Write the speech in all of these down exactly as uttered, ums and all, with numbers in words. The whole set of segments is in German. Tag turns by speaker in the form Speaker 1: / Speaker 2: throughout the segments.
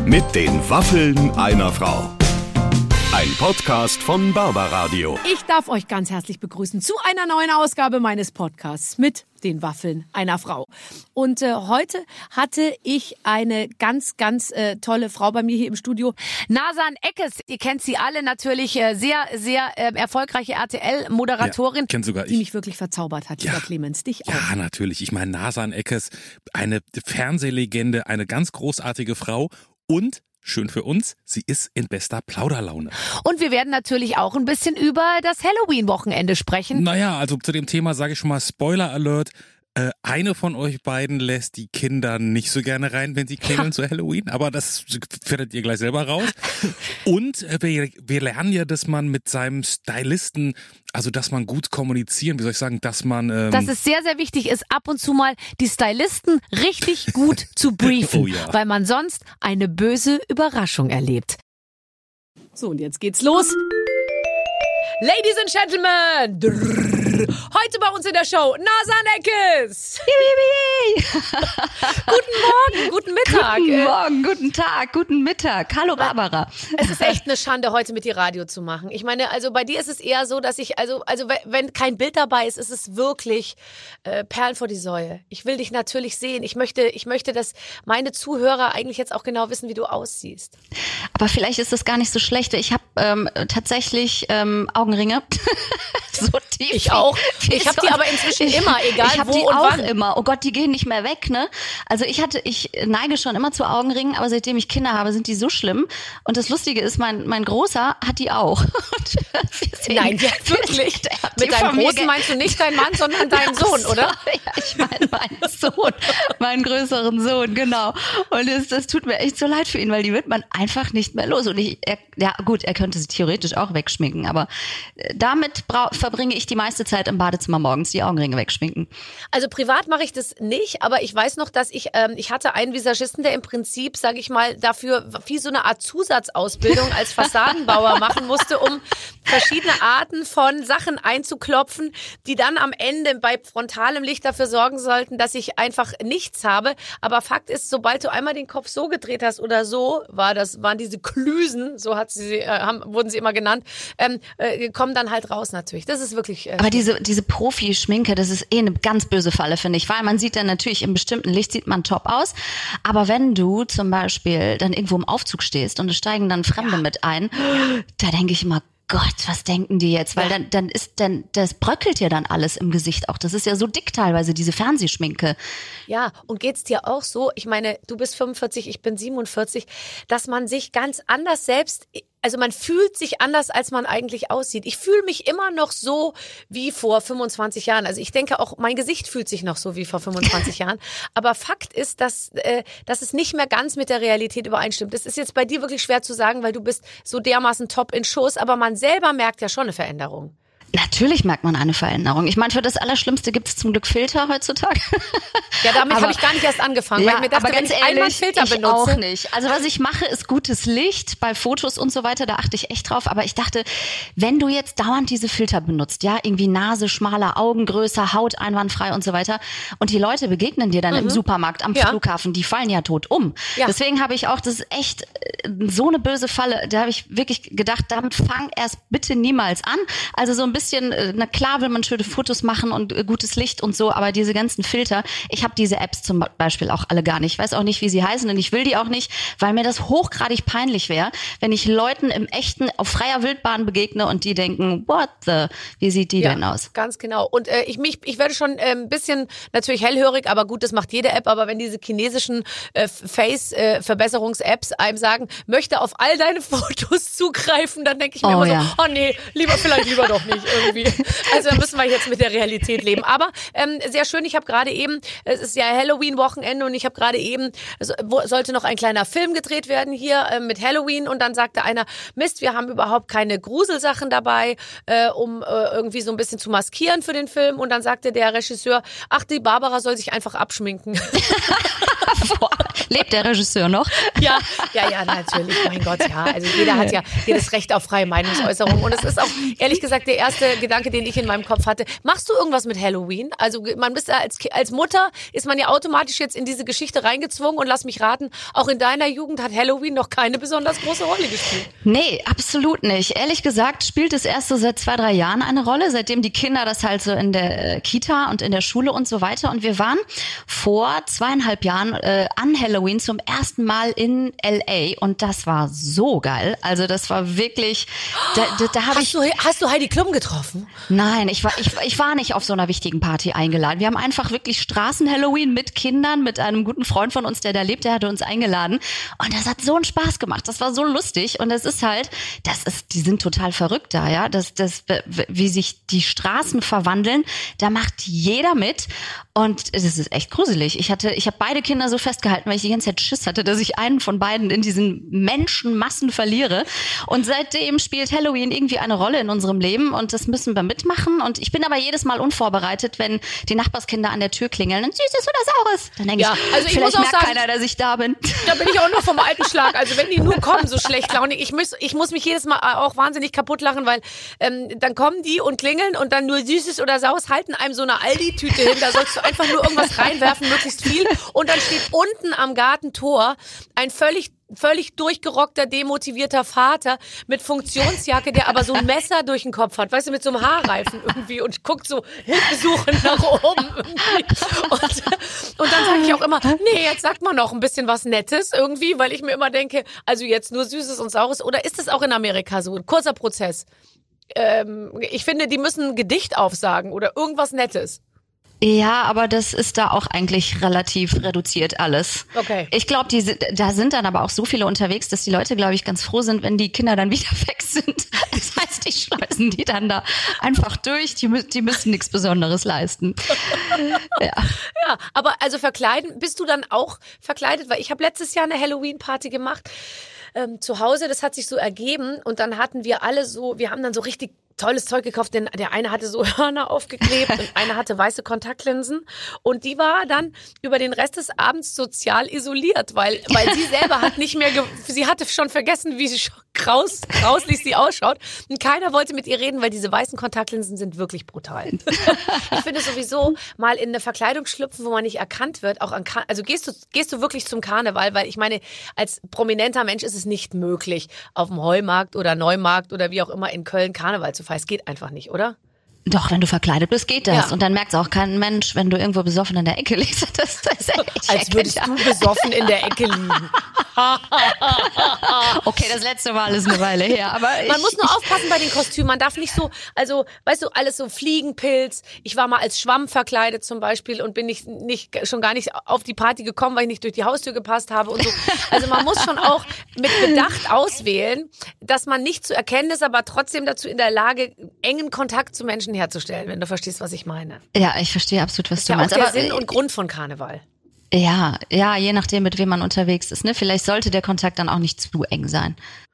Speaker 1: Mit den Waffeln einer Frau. Ein Podcast von Barbaradio.
Speaker 2: Ich darf euch ganz herzlich begrüßen zu einer neuen Ausgabe meines Podcasts mit den Waffeln einer Frau. Und äh, heute hatte ich eine ganz, ganz äh, tolle Frau bei mir hier im Studio. Nazan Eckes, ihr kennt sie alle natürlich, äh, sehr, sehr äh, erfolgreiche R T L-Moderatorin,
Speaker 3: ja, kenn sogar
Speaker 2: die
Speaker 3: ich.
Speaker 2: mich wirklich verzaubert hat,
Speaker 3: ja.
Speaker 2: lieber Clemens. Dich auch.
Speaker 3: Ja, natürlich. Ich meine, Nazan Eckes, eine Fernsehlegende, eine ganz großartige Frau und schön für uns, sie ist in bester Plauderlaune.
Speaker 2: Und wir werden natürlich auch ein bisschen über das Halloween-Wochenende sprechen.
Speaker 3: Naja, also zu dem Thema sage ich schon mal Spoiler Alert. Äh, eine von euch beiden lässt die Kinder nicht so gerne rein, wenn sie klingeln zu Halloween, aber das findet ihr gleich selber raus. Und äh, wir, wir lernen ja, dass man mit seinem Stylisten, also dass man gut kommunizieren, wie soll ich sagen, dass man... Ähm
Speaker 2: dass es sehr, sehr wichtig ist, ab und zu mal die Stylisten richtig gut zu briefen,
Speaker 3: oh ja.
Speaker 2: weil man sonst eine böse Überraschung erlebt. So, und jetzt geht's los. Ladies and Gentlemen, drrr, heute bei uns in der Show Nazan Eckes. Guten Morgen, guten Mittag.
Speaker 4: Guten Morgen, guten Tag, guten Mittag. Hallo Barbara.
Speaker 2: Es ist echt eine Schande, heute mit dir Radio zu machen. Ich meine, also bei dir ist es eher so, dass ich, also, also wenn kein Bild dabei ist, ist es wirklich äh, Perlen vor die Säue. Ich will dich natürlich sehen. Ich möchte, ich möchte, dass meine Zuhörer eigentlich jetzt auch genau wissen, wie du aussiehst.
Speaker 4: Aber vielleicht ist das gar nicht so schlecht. Ich habe ähm, tatsächlich ähm, Augenringe. So tief.
Speaker 2: Ich auch.
Speaker 4: Wie
Speaker 2: Ich habe
Speaker 4: so
Speaker 2: die aber inzwischen
Speaker 4: ich,
Speaker 2: immer, egal
Speaker 4: ich hab
Speaker 2: wo
Speaker 4: die
Speaker 2: und
Speaker 4: auch
Speaker 2: wann.
Speaker 4: immer. Oh Gott, die gehen nicht mehr weg, ne? Also ich hatte, ich neige schon immer zu Augenringen, aber seitdem ich Kinder habe, sind die so schlimm. Und das Lustige ist, mein mein Großer hat die auch. Sehen,
Speaker 2: Nein, ja, wirklich. Mit deinem Großen meinst du nicht deinen Mann, sondern deinen Sohn, oder?
Speaker 4: Ja, ich meine meinen Sohn, meinen größeren Sohn, genau. Und das, das tut mir echt so leid für ihn, weil die wird man einfach nicht mehr los. Und ich, er, ja gut, er könnte sie theoretisch auch wegschminken, aber damit bra- verbringe ich die meiste Zeit im Badezimmer morgens, die Augenringe wegschminken.
Speaker 2: Also privat mache ich das nicht, aber ich weiß noch, dass ich, ähm, ich hatte einen Visagisten, der im Prinzip, sage ich mal, dafür wie so eine Art Zusatzausbildung als Fassadenbauer machen musste, um verschiedene Arten von Sachen einzuklopfen, die dann am Ende bei frontalem Licht dafür sorgen sollten, dass ich einfach nichts habe. Aber Fakt ist, sobald du einmal den Kopf so gedreht hast oder so, war das, waren diese Klüsen, so hat sie, äh, haben, wurden sie immer genannt, ähm, äh, kommen dann halt raus natürlich. Das ist wirklich... Äh,
Speaker 4: Aber diese diese Profi-Schminke, das ist eh eine ganz böse Falle, finde ich, weil man sieht dann natürlich im bestimmten Licht sieht man top aus, aber wenn du zum Beispiel dann irgendwo im Aufzug stehst und es steigen dann Fremde
Speaker 2: Ja.
Speaker 4: mit ein, da denke ich immer, Gott, was denken die jetzt? Weil
Speaker 2: Ja.
Speaker 4: dann, dann ist, dann, das bröckelt ja dann alles im Gesicht auch. Das ist ja so dick teilweise, diese Fernsehschminke.
Speaker 2: Ja, und geht's dir auch so? Ich meine, du bist fünfundvierzig, ich bin siebenundvierzig, dass man sich ganz anders selbst, also man fühlt sich anders, als man eigentlich aussieht. Ich fühle mich immer noch so wie vor fünfundzwanzig Jahren. Also ich denke auch, mein Gesicht fühlt sich noch so wie vor fünfundzwanzig Jahren. Aber Fakt ist, dass, äh, dass es nicht mehr ganz mit der Realität übereinstimmt. Das ist jetzt bei dir wirklich schwer zu sagen, weil du bist so dermaßen top in Schuss, aber man selber merkt ja schon eine Veränderung.
Speaker 4: Natürlich merkt man eine Veränderung. Ich meine, für das Allerschlimmste gibt es zum Glück Filter heutzutage.
Speaker 2: Ja, damit
Speaker 4: Aber-
Speaker 2: habe ich gar nicht erst angefangen, weil ich mir dachte,
Speaker 4: aber
Speaker 2: wenn
Speaker 4: ganz
Speaker 2: ich einmal einen
Speaker 4: ehrlich,
Speaker 2: Filter
Speaker 4: ich
Speaker 2: benutze.
Speaker 4: auch nicht. Also was ich mache, ist gutes Licht bei Fotos und so weiter, da achte ich echt drauf. Aber ich dachte, wenn du jetzt dauernd diese Filter benutzt, ja, irgendwie Nase schmaler, Augen größer, Haut einwandfrei und so weiter, und die Leute begegnen dir dann im Supermarkt, am
Speaker 2: Ja.
Speaker 4: Flughafen, die fallen ja tot um.
Speaker 2: Ja.
Speaker 4: Deswegen habe ich auch, das ist echt äh, so eine böse Falle, da habe ich wirklich gedacht, damit fang erst bitte niemals an. Also so ein bisschen, äh, na klar will man schöne Fotos machen und äh, gutes Licht und so, aber diese ganzen Filter, ich habe diese Apps zum Beispiel auch alle gar nicht. Ich weiß auch nicht, wie sie heißen und ich will die auch nicht, weil mir das hochgradig peinlich wäre, wenn ich Leuten im Echten auf freier Wildbahn begegne und die denken, what the, wie sieht die
Speaker 2: Ja,
Speaker 4: denn aus?
Speaker 2: ganz genau. Und äh, ich mich, ich werde schon äh, ein bisschen natürlich hellhörig, aber gut, das macht jede App. Aber wenn diese chinesischen äh, Face-Verbesserungs-Apps einem sagen, möchte auf all deine Fotos zugreifen, dann denke ich mir
Speaker 4: Oh,
Speaker 2: immer
Speaker 4: ja.
Speaker 2: so, oh nee, lieber vielleicht lieber doch nicht irgendwie. Also da müssen wir jetzt mit der Realität leben. Aber ähm, sehr schön. Ich habe gerade eben, es ist ja Halloween-Wochenende und ich habe gerade eben, es wo- sollte noch ein kleiner Film gedreht werden hier äh, mit Halloween und dann sagte einer, Mist, wir haben überhaupt keine Gruselsachen dabei, äh, um äh, irgendwie so ein bisschen zu maskieren für den Film. Und dann sagte der Regisseur, ach, die Barbara soll sich einfach abschminken.
Speaker 4: Boah, Lebt der Regisseur noch?
Speaker 2: Ja, ja, ja, natürlich. Mein Gott, ja. Also jeder hat ja jedes Recht auf freie Meinungsäußerung. Und es ist auch, ehrlich gesagt, der erste Gedanke, den ich in meinem Kopf hatte. Machst du irgendwas mit Halloween? Also man bist ja als, als Mutter, ist man ja automatisch jetzt in diese Geschichte reingezwungen. Und lass mich raten, auch in deiner Jugend hat Halloween noch keine besonders große Rolle gespielt.
Speaker 4: Nee, absolut nicht. Ehrlich gesagt spielt es erst so seit zwei, drei Jahren eine Rolle, seitdem die Kinder das halt so in der Kita und in der Schule und so weiter. Und wir waren vor zweieinhalb Jahren äh, an Halloween zum ersten Mal in L A und das war so geil. Also das war wirklich, da, da, da habe ich...
Speaker 2: Du, hast du Heidi Klum getroffen?
Speaker 4: Nein, ich war, ich, ich war nicht auf so einer wichtigen Party eingeladen. Wir haben einfach wirklich Straßen-Halloween mit Kindern, mit einem guten Freund von uns, der da lebt, der hatte uns eingeladen. Und das hat so einen Spaß gemacht. Das war so lustig. Und es ist halt, das ist, die sind total verrückt da, ja. Das, das, wie sich die Straßen verwandeln, da macht jeder mit. Und es ist echt gruselig. Ich hatte, ich habe beide Kinder so festgehalten, weil ich die ganze Zeit Schiss hatte, dass ich einen von beiden in diesen Menschenmassen verliere. Und seitdem spielt Halloween irgendwie eine Rolle in unserem Leben und das müssen wir mitmachen. Und ich bin aber jedes Mal unvorbereitet, wenn die Nachbarskinder an der Tür klingeln. Und Süßes oder Saures. Dann denke
Speaker 2: ja,
Speaker 4: ich,
Speaker 2: also ich
Speaker 4: vielleicht
Speaker 2: muss auch
Speaker 4: merkt
Speaker 2: sagen,
Speaker 4: keiner, dass ich da bin.
Speaker 2: Da bin ich auch noch vom alten Schlag. Also wenn die nur kommen, so schlecht launig. Ich muss, ich muss mich jedes Mal auch wahnsinnig kaputt lachen, weil ähm, dann kommen die und klingeln und dann nur Süßes oder Saures, halten einem so eine Aldi-Tüte hin. Da sollst du einfach nur irgendwas reinwerfen, möglichst viel. Und dann steht unten am Gartentor ein völlig völlig durchgerockter, demotivierter Vater mit Funktionsjacke, der aber so ein Messer durch den Kopf hat, weißt du, mit so einem Haarreifen irgendwie und guckt so hilfesuchend nach oben irgendwie. Und, und dann sage ich auch immer, nee, jetzt sagt man noch ein bisschen was Nettes irgendwie, weil ich mir immer denke, also jetzt nur Süßes und Saures, oder ist das auch in Amerika so? Ein kurzer Prozess. Ähm, ich finde, die müssen ein Gedicht aufsagen oder irgendwas Nettes.
Speaker 4: Ja, aber das ist da auch eigentlich relativ reduziert alles.
Speaker 2: Okay.
Speaker 4: Ich glaube, die sind, da sind dann aber auch so viele unterwegs, dass die Leute, glaube ich, ganz froh sind, wenn die Kinder dann wieder weg sind. Das heißt, die schleusen die dann da einfach durch. Die, die müssen nichts Besonderes leisten. Ja.
Speaker 2: Ja, aber also verkleiden, bist du dann auch verkleidet? Weil ich habe letztes Jahr eine Halloween-Party gemacht ähm, zu Hause. Das hat sich so ergeben und dann hatten wir alle so, wir haben dann so richtig tolles Zeug gekauft, denn der eine hatte so Hörner aufgeklebt und einer hatte weiße Kontaktlinsen und die war dann über den Rest des Abends sozial isoliert, weil weil sie selber hat nicht mehr, ge- sie hatte schon vergessen, wie sie graus, grauslich sie ausschaut und keiner wollte mit ihr reden, weil diese weißen Kontaktlinsen sind wirklich brutal. Ich finde sowieso mal in eine Verkleidung schlüpfen, wo man nicht erkannt wird, auch an Kar- also gehst du gehst du wirklich zum Karneval, weil ich meine, als prominenter Mensch ist es nicht möglich, auf dem Heumarkt oder Neumarkt oder wie auch immer in Köln Karneval zu feiern. Es geht einfach nicht, oder?
Speaker 4: Doch, wenn du verkleidet bist, geht das.
Speaker 2: Ja.
Speaker 4: Und dann merkt es auch kein Mensch, wenn du irgendwo besoffen in der Ecke liegst. Das, das ist echt
Speaker 2: Als würdest du besoffen in der Ecke liegen.
Speaker 4: Okay, das letzte Mal ist eine Weile her. Aber
Speaker 2: Man
Speaker 4: ich,
Speaker 2: muss nur aufpassen bei den Kostümen. Man darf nicht so, also, weißt du, alles so Fliegenpilz. Ich war mal als Schwamm verkleidet zum Beispiel und bin nicht, nicht, schon gar nicht auf die Party gekommen, weil ich nicht durch die Haustür gepasst habe und so. Also man muss schon auch mit Bedacht auswählen, dass man nicht zu erkennen ist, aber trotzdem dazu in der Lage, engen Kontakt zu Menschen herzustellen, wenn du verstehst, was ich meine.
Speaker 4: Ja, ich verstehe absolut, was
Speaker 2: Das ist
Speaker 4: du
Speaker 2: ja
Speaker 4: meinst.
Speaker 2: auch der
Speaker 4: Aber
Speaker 2: Sinn und Grund von Karneval.
Speaker 4: ja, ja, je nachdem, mit wem man unterwegs ist. Ne? Vielleicht sollte der Kontakt dann auch nicht zu eng sein.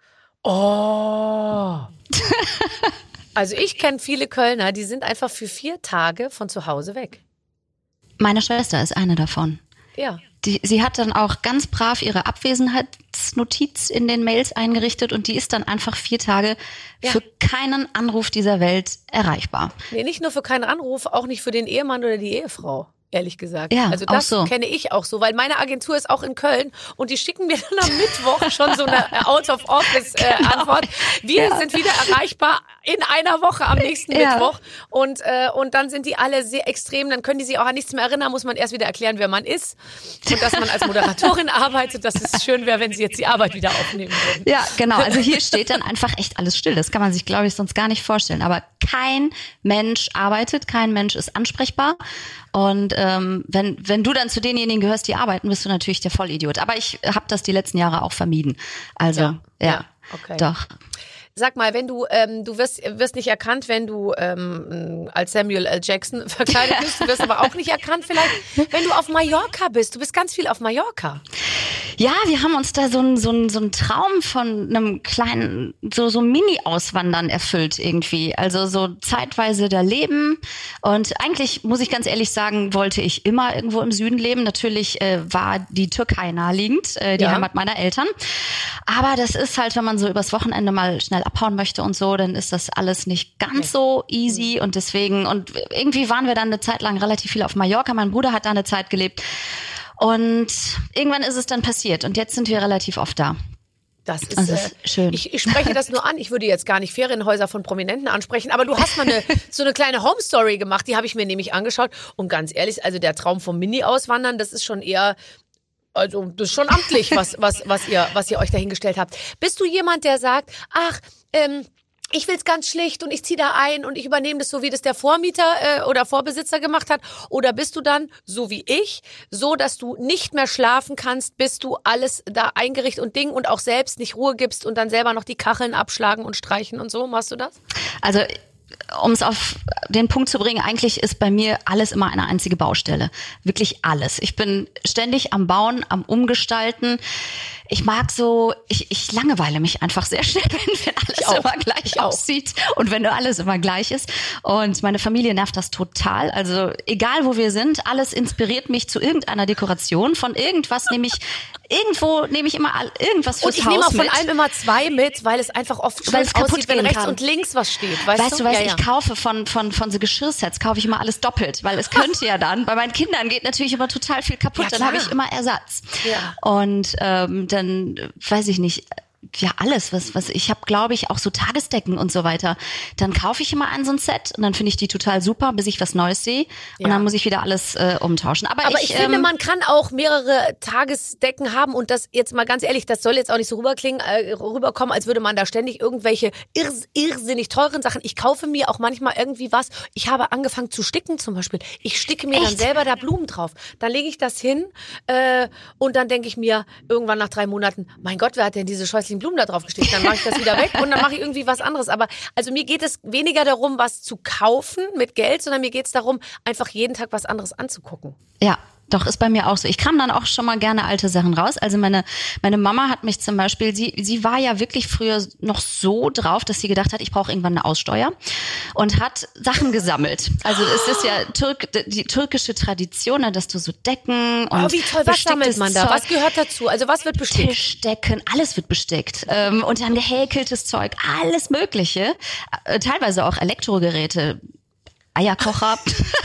Speaker 2: Oh. Also ich kenne viele Kölner, die sind einfach für vier Tage von zu Hause weg.
Speaker 4: Meine Schwester ist eine davon.
Speaker 2: Ja.
Speaker 4: Die, sie hat dann auch ganz brav ihre Abwesenheitsnotiz in den Mails eingerichtet und die ist dann einfach vier Tage
Speaker 2: Ja.
Speaker 4: für keinen Anruf dieser Welt erreichbar.
Speaker 2: Nee, nicht nur für keinen Anruf, auch nicht für den Ehemann oder die Ehefrau. Ehrlich gesagt.
Speaker 4: Ja,
Speaker 2: also
Speaker 4: auch
Speaker 2: das
Speaker 4: so.
Speaker 2: kenne ich auch so, weil meine Agentur ist auch in Köln und die schicken mir dann am Mittwoch schon so eine Out-of-Office-Antwort. Wir
Speaker 4: Ja.
Speaker 2: sind wieder erreichbar in einer Woche am nächsten
Speaker 4: Ja.
Speaker 2: Mittwoch und äh, und dann sind die alle sehr extrem, dann können die sich auch an nichts mehr erinnern, muss man erst wieder erklären, wer man ist und dass man als Moderatorin arbeitet, dass es schön wäre, wenn sie jetzt die Arbeit wieder aufnehmen würden.
Speaker 4: Ja, genau. Also hier steht dann einfach echt alles still. Das kann man sich, glaube ich, sonst gar nicht vorstellen. Aber kein Mensch arbeitet, kein Mensch ist ansprechbar. Und ähm, wenn wenn du dann zu denjenigen gehörst, die arbeiten, bist du natürlich der Vollidiot. Aber ich habe das die letzten Jahre auch vermieden. Also
Speaker 2: Ja,
Speaker 4: ja,
Speaker 2: ja, okay.
Speaker 4: doch.
Speaker 2: Sag mal, wenn du, ähm, du wirst, wirst nicht erkannt, wenn du ähm, als Samuel L. Jackson verkleidet bist, du wirst aber auch nicht erkannt vielleicht, wenn du auf Mallorca bist. Du bist ganz viel auf Mallorca.
Speaker 4: Ja, wir haben uns da so ein so ein so ein Traum von einem kleinen so so Mini-Auswandern erfüllt irgendwie. Also so zeitweise da leben und eigentlich muss ich ganz ehrlich sagen, wollte ich immer irgendwo im Süden leben. Natürlich äh, war die Türkei naheliegend, äh, die
Speaker 2: Ja.
Speaker 4: Heimat meiner Eltern. Aber das ist halt, wenn man so übers Wochenende mal schnell abhauen möchte und so, dann ist das alles nicht ganz so easy und deswegen und irgendwie waren wir dann eine Zeit lang relativ viel auf Mallorca. Mein Bruder hat da eine Zeit gelebt. Und irgendwann ist es dann passiert und jetzt sind wir relativ oft da.
Speaker 2: Das ist,
Speaker 4: Das
Speaker 2: äh,
Speaker 4: ist schön.
Speaker 2: Ich, ich spreche das nur an. Ich würde jetzt gar nicht Ferienhäuser von Prominenten ansprechen, aber du hast mal eine, so eine kleine Home-Story gemacht, die habe ich mir nämlich angeschaut. Und ganz ehrlich, also der Traum vom Mini-Auswandern, das ist schon eher, also das ist schon amtlich, was, was, was, ihr, was ihr euch dahingestellt habt. Bist du jemand, der sagt, ach, ähm, ich will's ganz schlicht und ich ziehe da ein und ich übernehme das so, wie das der Vormieter äh, oder Vorbesitzer gemacht hat? Oder bist du dann, so wie ich, so, dass du nicht mehr schlafen kannst, bis du alles da eingerichtet und Ding und auch selbst nicht Ruhe gibst und dann selber noch die Kacheln abschlagen und streichen und so? Machst du das?
Speaker 4: Also um es auf den Punkt zu bringen, eigentlich ist bei mir alles immer eine einzige Baustelle. Wirklich alles. Ich bin ständig am Bauen, am Umgestalten. Ich mag so, ich, ich langeweile mich einfach sehr schnell, wenn, wenn alles
Speaker 2: auch.
Speaker 4: immer gleich
Speaker 2: Ich auch.
Speaker 4: aussieht und wenn alles immer gleich ist. Und meine Familie nervt das total. Also egal, wo wir sind, alles inspiriert mich zu irgendeiner Dekoration. Von irgendwas nehme ich, irgendwo nehme ich immer all, irgendwas fürs
Speaker 2: Und ich
Speaker 4: Haus
Speaker 2: nehme auch von
Speaker 4: mit.
Speaker 2: allem immer zwei mit, weil es einfach oft
Speaker 4: Weil
Speaker 2: schön
Speaker 4: es kaputt
Speaker 2: aussieht, wenn
Speaker 4: gehen
Speaker 2: rechts
Speaker 4: kann.
Speaker 2: und links was steht. Weißt,
Speaker 4: Weißt du, was
Speaker 2: ja, ja.
Speaker 4: ich kaufe von, von, von so Geschirrsets, kaufe ich immer alles doppelt, weil es könnte ja dann, bei meinen Kindern geht natürlich immer total viel kaputt,
Speaker 2: Ja,
Speaker 4: dann
Speaker 2: klar.
Speaker 4: habe ich immer Ersatz.
Speaker 2: Ja.
Speaker 4: Und ähm, dann, äh, weiß ich nicht, ja alles, was was ich habe, glaube ich, auch so Tagesdecken und so weiter. Dann kaufe ich immer ein so ein Set und dann finde ich die total super, bis ich was Neues sehe und
Speaker 2: Ja.
Speaker 4: dann muss ich wieder alles äh, umtauschen. Aber,
Speaker 2: Aber
Speaker 4: ich,
Speaker 2: ich, finde,
Speaker 4: ähm,
Speaker 2: man kann auch mehrere Tagesdecken haben und das jetzt mal ganz ehrlich, das soll jetzt auch nicht so rüberklingen, äh, rüberkommen, als würde man da ständig irgendwelche irrs, irrsinnig teuren Sachen. Ich kaufe mir auch manchmal irgendwie was. Ich habe angefangen zu sticken zum Beispiel. Ich sticke mir dann
Speaker 4: Echt?
Speaker 2: selber da Blumen drauf. Dann lege ich das hin äh, und dann denke ich mir irgendwann nach drei Monaten, mein Gott, wer hat denn diese scheußlichen Blumen da drauf gestickt? Dann mache ich das wieder weg und dann mache ich irgendwie was anderes. Aber also mir geht es weniger darum, was zu kaufen mit Geld, sondern mir geht es darum, einfach jeden Tag was anderes anzugucken.
Speaker 4: Ja, doch, ist bei mir auch so. Ich kram dann auch schon mal gerne alte Sachen raus. Also meine meine Mama hat mich zum Beispiel, sie sie war ja wirklich früher noch so drauf, dass sie gedacht hat, ich brauche irgendwann eine Aussteuer und hat Sachen gesammelt. Also es ist ja Türk, die türkische Tradition, ne, dass du so Decken und
Speaker 2: Oh, wie toll, was sammelt
Speaker 4: besticktes
Speaker 2: man da?
Speaker 4: Zeug,
Speaker 2: Was gehört dazu? Also was wird bestickt?
Speaker 4: Tischdecken, alles wird bestickt. Ähm, und dann gehäkeltes Zeug, alles Mögliche. Äh, teilweise auch Elektrogeräte, Eierkocher.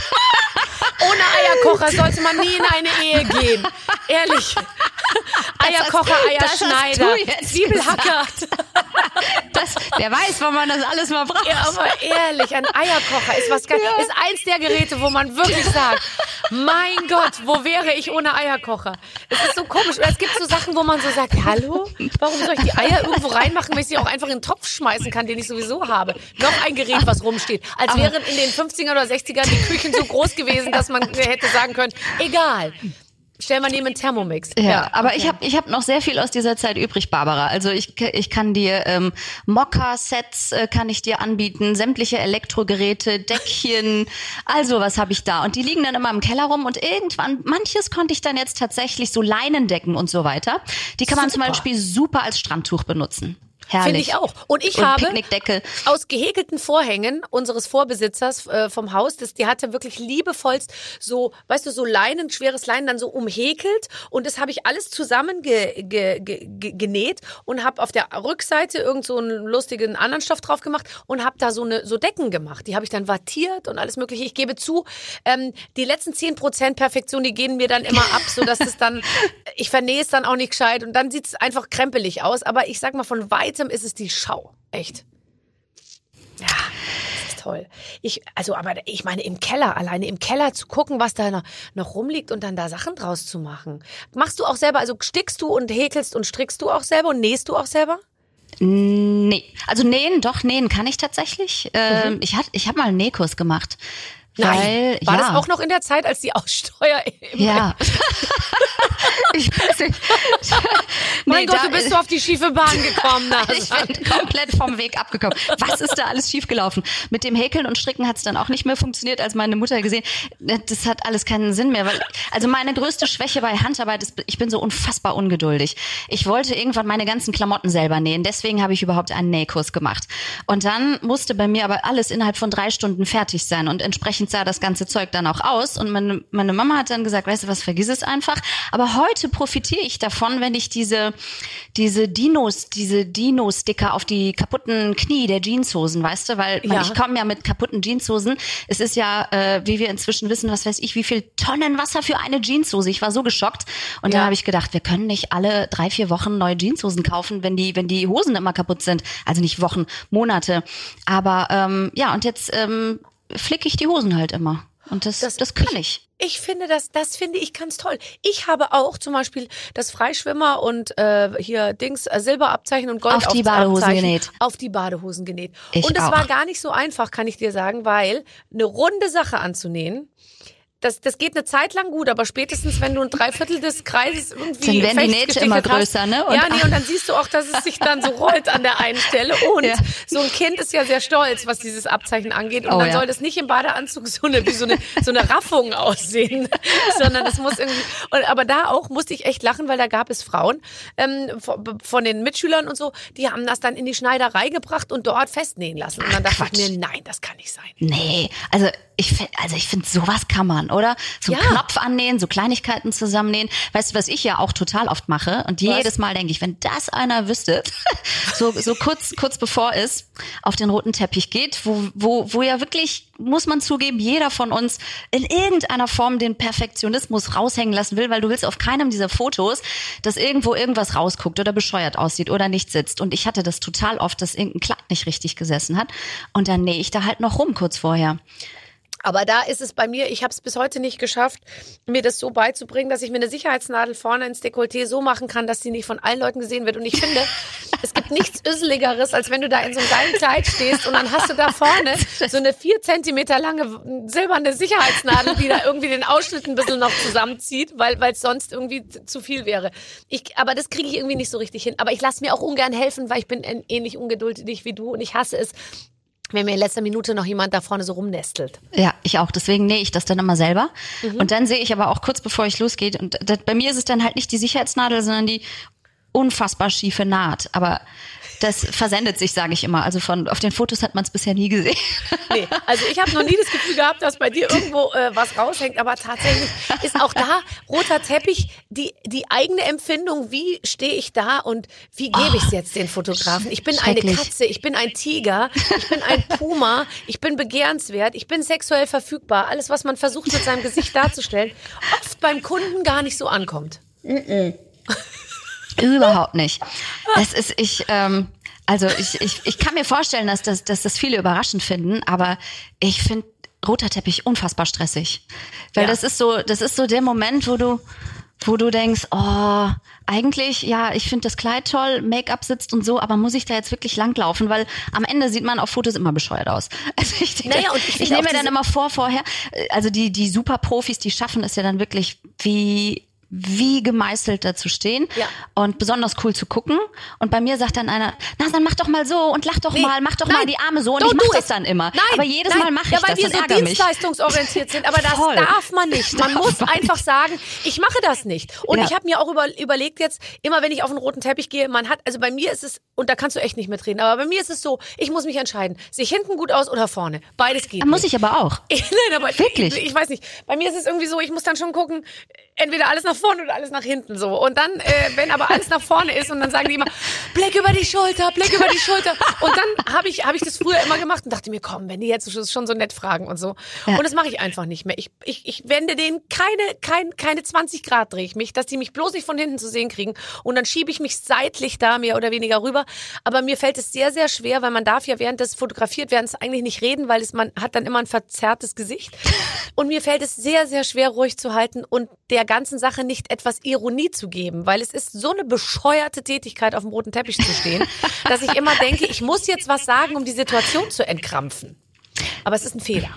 Speaker 2: Ohne Eierkocher sollte man nie in eine Ehe gehen. Ehrlich. Eierkocher,
Speaker 4: das hast
Speaker 2: Eierschneider,
Speaker 4: du jetzt
Speaker 2: Zwiebelhacker.
Speaker 4: Das, wer weiß, wann man das alles mal braucht.
Speaker 2: Ja, aber ehrlich, ein Eierkocher ist was geil. Ist eins der Geräte, wo man wirklich sagt, mein Gott, wo wäre ich ohne Eierkocher? Es ist so komisch. Oder es gibt so Sachen, wo man so sagt, hallo, warum soll ich die Eier irgendwo reinmachen, wenn ich sie auch einfach in den Topf schmeißen kann, den ich sowieso habe? Noch ein Gerät, was rumsteht. Als wären in den fünfzigern oder sechzigern die Küchen so groß gewesen, dass man hätte sagen können, egal. Stell mal neben einen Thermomix.
Speaker 4: Ja, aber
Speaker 2: okay.
Speaker 4: ich habe ich hab noch sehr viel aus dieser Zeit übrig, Barbara. Also ich, ich kann dir ähm, Mokka-Sets äh, kann ich dir anbieten, sämtliche Elektrogeräte, Deckchen, also was habe ich da. Und die liegen dann immer im Keller rum und irgendwann, manches konnte ich dann jetzt tatsächlich, so Leinendecken und so weiter, die kann man
Speaker 2: Super.
Speaker 4: zum Beispiel super als Strandtuch benutzen. Herrlich.
Speaker 2: Finde ich auch. Und ich
Speaker 4: Und
Speaker 2: habe
Speaker 4: Picknickdecke.
Speaker 2: aus gehäkelten Vorhängen unseres Vorbesitzers äh, vom Haus, das, die hatte wirklich liebevollst so, weißt du, so Leinen, schweres Leinen dann so umhäkelt und das habe ich alles zusammen ge, ge, ge, ge, genäht und habe auf der Rückseite irgend so einen lustigen anderen Stoff drauf gemacht und habe da so eine so Decken gemacht. Die habe ich dann wattiert und alles mögliche. Ich gebe zu, ähm, die letzten zehn Prozent Perfektion, die gehen mir dann immer ab, so dass es dann, ich vernähe es dann auch nicht gescheit und dann sieht es einfach krempelig aus. Aber ich sag mal, von weitem ist es die Schau. Echt. Ja, das ist toll. Ich, also, aber ich meine, im Keller, alleine im Keller zu gucken, was da noch, noch rumliegt und dann da Sachen draus zu machen. Machst du auch selber, also stickst du und häkelst und strickst du auch selber und nähst du auch selber?
Speaker 4: Nee, also nähen, doch, nähen kann ich tatsächlich. Ähm, ich hat, ich habe mal einen Nähkurs gemacht. Weil,
Speaker 2: War
Speaker 4: ja.
Speaker 2: das auch noch in der Zeit, als die Aussteuer im
Speaker 4: Ja. Ich weiß nicht.
Speaker 2: Mein
Speaker 4: Nee,
Speaker 2: Gott,
Speaker 4: da-
Speaker 2: du bist so auf die schiefe Bahn gekommen.
Speaker 4: Ich bin komplett vom Weg abgekommen. Was ist da alles schiefgelaufen? Mit dem Häkeln und Stricken hat es dann auch nicht mehr funktioniert, als meine Mutter gesehen. Das hat alles keinen Sinn mehr. Weil, also meine größte Schwäche bei Handarbeit ist, ich bin so unfassbar ungeduldig. Ich wollte irgendwann meine ganzen Klamotten selber nähen. Deswegen habe ich überhaupt einen Nähkurs gemacht. Und dann musste bei mir aber alles innerhalb von drei Stunden fertig sein. Und entsprechend sah das ganze Zeug dann auch aus. Und meine, meine Mama hat dann gesagt, weißt du was, vergiss es einfach. Aber heute profitiere ich davon, wenn ich diese, diese Dinos, diese Dino-Sticker auf die kaputten Knie der Jeanshosen, weißt du, weil man,
Speaker 2: Ja.
Speaker 4: ich komme ja mit kaputten Jeanshosen. Es ist ja, äh, wie wir inzwischen wissen, was weiß ich, wie viel Tonnen Wasser für eine Jeanshose. Ich war so geschockt. Und
Speaker 2: Ja.
Speaker 4: dann habe ich gedacht, wir können nicht alle drei, vier Wochen neue Jeanshosen kaufen, wenn die, wenn die Hosen immer kaputt sind. Also nicht Wochen, Monate. Aber ähm, ja, und jetzt ähm, flicke ich die Hosen halt immer. Und das, das,
Speaker 2: Das-
Speaker 4: kann ich.
Speaker 2: Ich finde das, das finde ich ganz toll. Ich habe auch zum Beispiel das Freischwimmer und äh, hier Dings äh, Silberabzeichen und Gold
Speaker 4: Auf die Badehosen genäht.
Speaker 2: Auf die Badehosen genäht.
Speaker 4: Ich
Speaker 2: und es
Speaker 4: auch.
Speaker 2: war gar nicht so einfach, kann ich dir sagen, weil eine runde Sache anzunähen. Das, das geht eine Zeit lang gut, aber spätestens, wenn du ein Dreiviertel des Kreises irgendwie
Speaker 4: Dann werden die
Speaker 2: fest
Speaker 4: Nähte
Speaker 2: gestickelt
Speaker 4: immer
Speaker 2: hast,
Speaker 4: größer, ne? Und-
Speaker 2: ja, nee, und dann siehst du auch, dass es sich dann so rollt an der einen Stelle. Und
Speaker 4: Ja.
Speaker 2: so ein Kind ist ja sehr stolz, was dieses Abzeichen angeht. Und
Speaker 4: Oh,
Speaker 2: dann
Speaker 4: ja.
Speaker 2: soll das nicht im Badeanzug so eine, wie so eine, so eine Raffung aussehen, sondern das muss irgendwie, und, aber da auch musste ich echt lachen, weil da gab es Frauen, ähm, von, von den Mitschülern und so, die haben das dann in die Schneiderei gebracht und dort festnähen lassen. Und dann dachte
Speaker 4: Quatsch.
Speaker 2: ich mir, nein, das kann nicht sein.
Speaker 4: Nee, also ich finde, also ich finde, sowas kann man, oder? So einen
Speaker 2: Ja.
Speaker 4: Knopf annähen, so Kleinigkeiten zusammennähen. Weißt du, was ich ja auch total oft mache? Und
Speaker 2: Was?
Speaker 4: jedes Mal denke ich, wenn das einer wüsste, so, so kurz, kurz bevor es auf den roten Teppich geht, wo, wo, wo ja wirklich, muss man zugeben, jeder von uns in irgendeiner Form den Perfektionismus raushängen lassen will, weil du willst auf keinem dieser Fotos, dass irgendwo irgendwas rausguckt oder bescheuert aussieht oder nicht sitzt. Und ich hatte das total oft, dass irgendein Kleid nicht richtig gesessen hat. Und dann nähe ich da halt noch rum kurz vorher.
Speaker 2: Aber da ist es bei mir, ich habe es bis heute nicht geschafft, mir das so beizubringen, dass ich mir eine Sicherheitsnadel vorne ins Dekolleté so machen kann, dass sie nicht von allen Leuten gesehen wird. Und ich finde, es gibt nichts Öseligeres, als wenn du da in so einem geilen Kleid stehst und dann hast du da vorne so eine vier Zentimeter lange silberne Sicherheitsnadel, die da irgendwie den Ausschnitt ein bisschen noch zusammenzieht, weil weil es sonst irgendwie zu viel wäre. Ich, aber das kriege ich irgendwie nicht so richtig hin. Aber ich lasse mir auch ungern helfen, weil ich bin ähnlich ungeduldig wie du und ich hasse es, wenn mir in letzter Minute noch jemand da vorne so rumnestelt.
Speaker 4: Ja, ich auch. Deswegen nähe ich das dann immer selber. Und dann sehe ich aber auch kurz bevor ich losgehe, und das, bei mir ist es dann halt nicht die Sicherheitsnadel, sondern die unfassbar schiefe Naht. Aber das versendet sich, sage ich immer. Also von auf den Fotos hat man es bisher nie gesehen.
Speaker 2: Nee, also ich habe noch nie das Gefühl gehabt, dass bei dir irgendwo äh, was raushängt, aber tatsächlich ist auch da roter Teppich die die eigene Empfindung, wie stehe ich da und wie gebe ich es jetzt den Fotografen? Ich bin eine
Speaker 4: schrecklich.
Speaker 2: Katze, ich bin ein Tiger, ich bin ein Puma, ich bin begehrenswert, ich bin sexuell verfügbar. Alles, was man versucht mit seinem Gesicht darzustellen, oft beim Kunden gar nicht so ankommt.
Speaker 4: Überhaupt nicht. Das ist ich. Ähm, also ich, ich, ich kann mir vorstellen, dass das, dass das viele überraschend finden, aber ich finde roter Teppich unfassbar stressig, weil
Speaker 2: Ja.
Speaker 4: das ist so, das ist so der Moment, wo du, wo du denkst, oh, eigentlich, ja, ich finde das Kleid toll, Make-up sitzt und so, aber muss ich da jetzt wirklich langlaufen, weil am Ende sieht man auf Fotos immer bescheuert aus. Also ich, denke,
Speaker 2: Naja, und ich
Speaker 4: ich,
Speaker 2: finde
Speaker 4: nehme
Speaker 2: auch
Speaker 4: mir dann
Speaker 2: diese-
Speaker 4: immer vor vorher, also die die Superprofis, die schaffen es ja dann wirklich wie wie gemeißelt da zu stehen
Speaker 2: Ja.
Speaker 4: und besonders cool zu gucken. Und bei mir sagt dann einer, na, dann mach doch mal so und lach doch
Speaker 2: Nee,
Speaker 4: mal, mach doch
Speaker 2: nein,
Speaker 4: mal die Arme so. Und
Speaker 2: don't
Speaker 4: ich mach
Speaker 2: do
Speaker 4: das
Speaker 2: it.
Speaker 4: dann immer.
Speaker 2: Nein,
Speaker 4: aber jedes
Speaker 2: nein.
Speaker 4: Mal mache ich
Speaker 2: ja, weil
Speaker 4: das,
Speaker 2: wir
Speaker 4: das
Speaker 2: so
Speaker 4: ärgert mich.
Speaker 2: dienstleistungsorientiert sind. Aber das
Speaker 4: Voll.
Speaker 2: darf man nicht. Man
Speaker 4: Darf
Speaker 2: muss
Speaker 4: man
Speaker 2: einfach
Speaker 4: nicht.
Speaker 2: sagen, ich mache das nicht. Und
Speaker 4: Ja.
Speaker 2: ich habe mir auch über, überlegt jetzt, immer wenn ich auf einen roten Teppich gehe, man hat, also bei mir ist es, und da kannst du echt nicht mitreden, aber bei mir ist es so, ich muss mich entscheiden, sehe ich hinten gut aus oder vorne. Beides geht
Speaker 4: Da muss
Speaker 2: nicht.
Speaker 4: ich aber auch.
Speaker 2: Nein, aber
Speaker 4: Wirklich?
Speaker 2: Ich, ich weiß nicht. Bei mir ist es irgendwie so, ich muss dann schon gucken, entweder alles nach vorne oder alles nach hinten so. Und dann, äh, wenn aber alles nach vorne ist und dann sagen die immer, Blick über die Schulter, Blick über die Schulter. Und dann habe ich, habe ich das früher immer gemacht und dachte mir, komm, wenn die jetzt schon so nett fragen und so.
Speaker 4: Ja.
Speaker 2: Und das mache ich einfach nicht mehr. Ich, ich, ich wende denen keine, kein, keine zwanzig Grad drehe ich mich, dass die mich bloß nicht von hinten zu sehen kriegen. Und dann schiebe ich mich seitlich da mehr oder weniger rüber. Aber mir fällt es sehr, sehr schwer, weil man darf ja während des fotografiert werden eigentlich nicht reden, weil es, man hat dann immer ein verzerrtes Gesicht. Und mir fällt es sehr, sehr schwer, ruhig zu halten und der ganzen Sache nicht etwas Ironie zu geben, weil es ist so eine bescheuerte Tätigkeit, auf dem roten Teppich zu stehen, dass ich immer denke, ich muss jetzt was sagen, um die Situation zu entkrampfen. Aber es ist ein Fehler.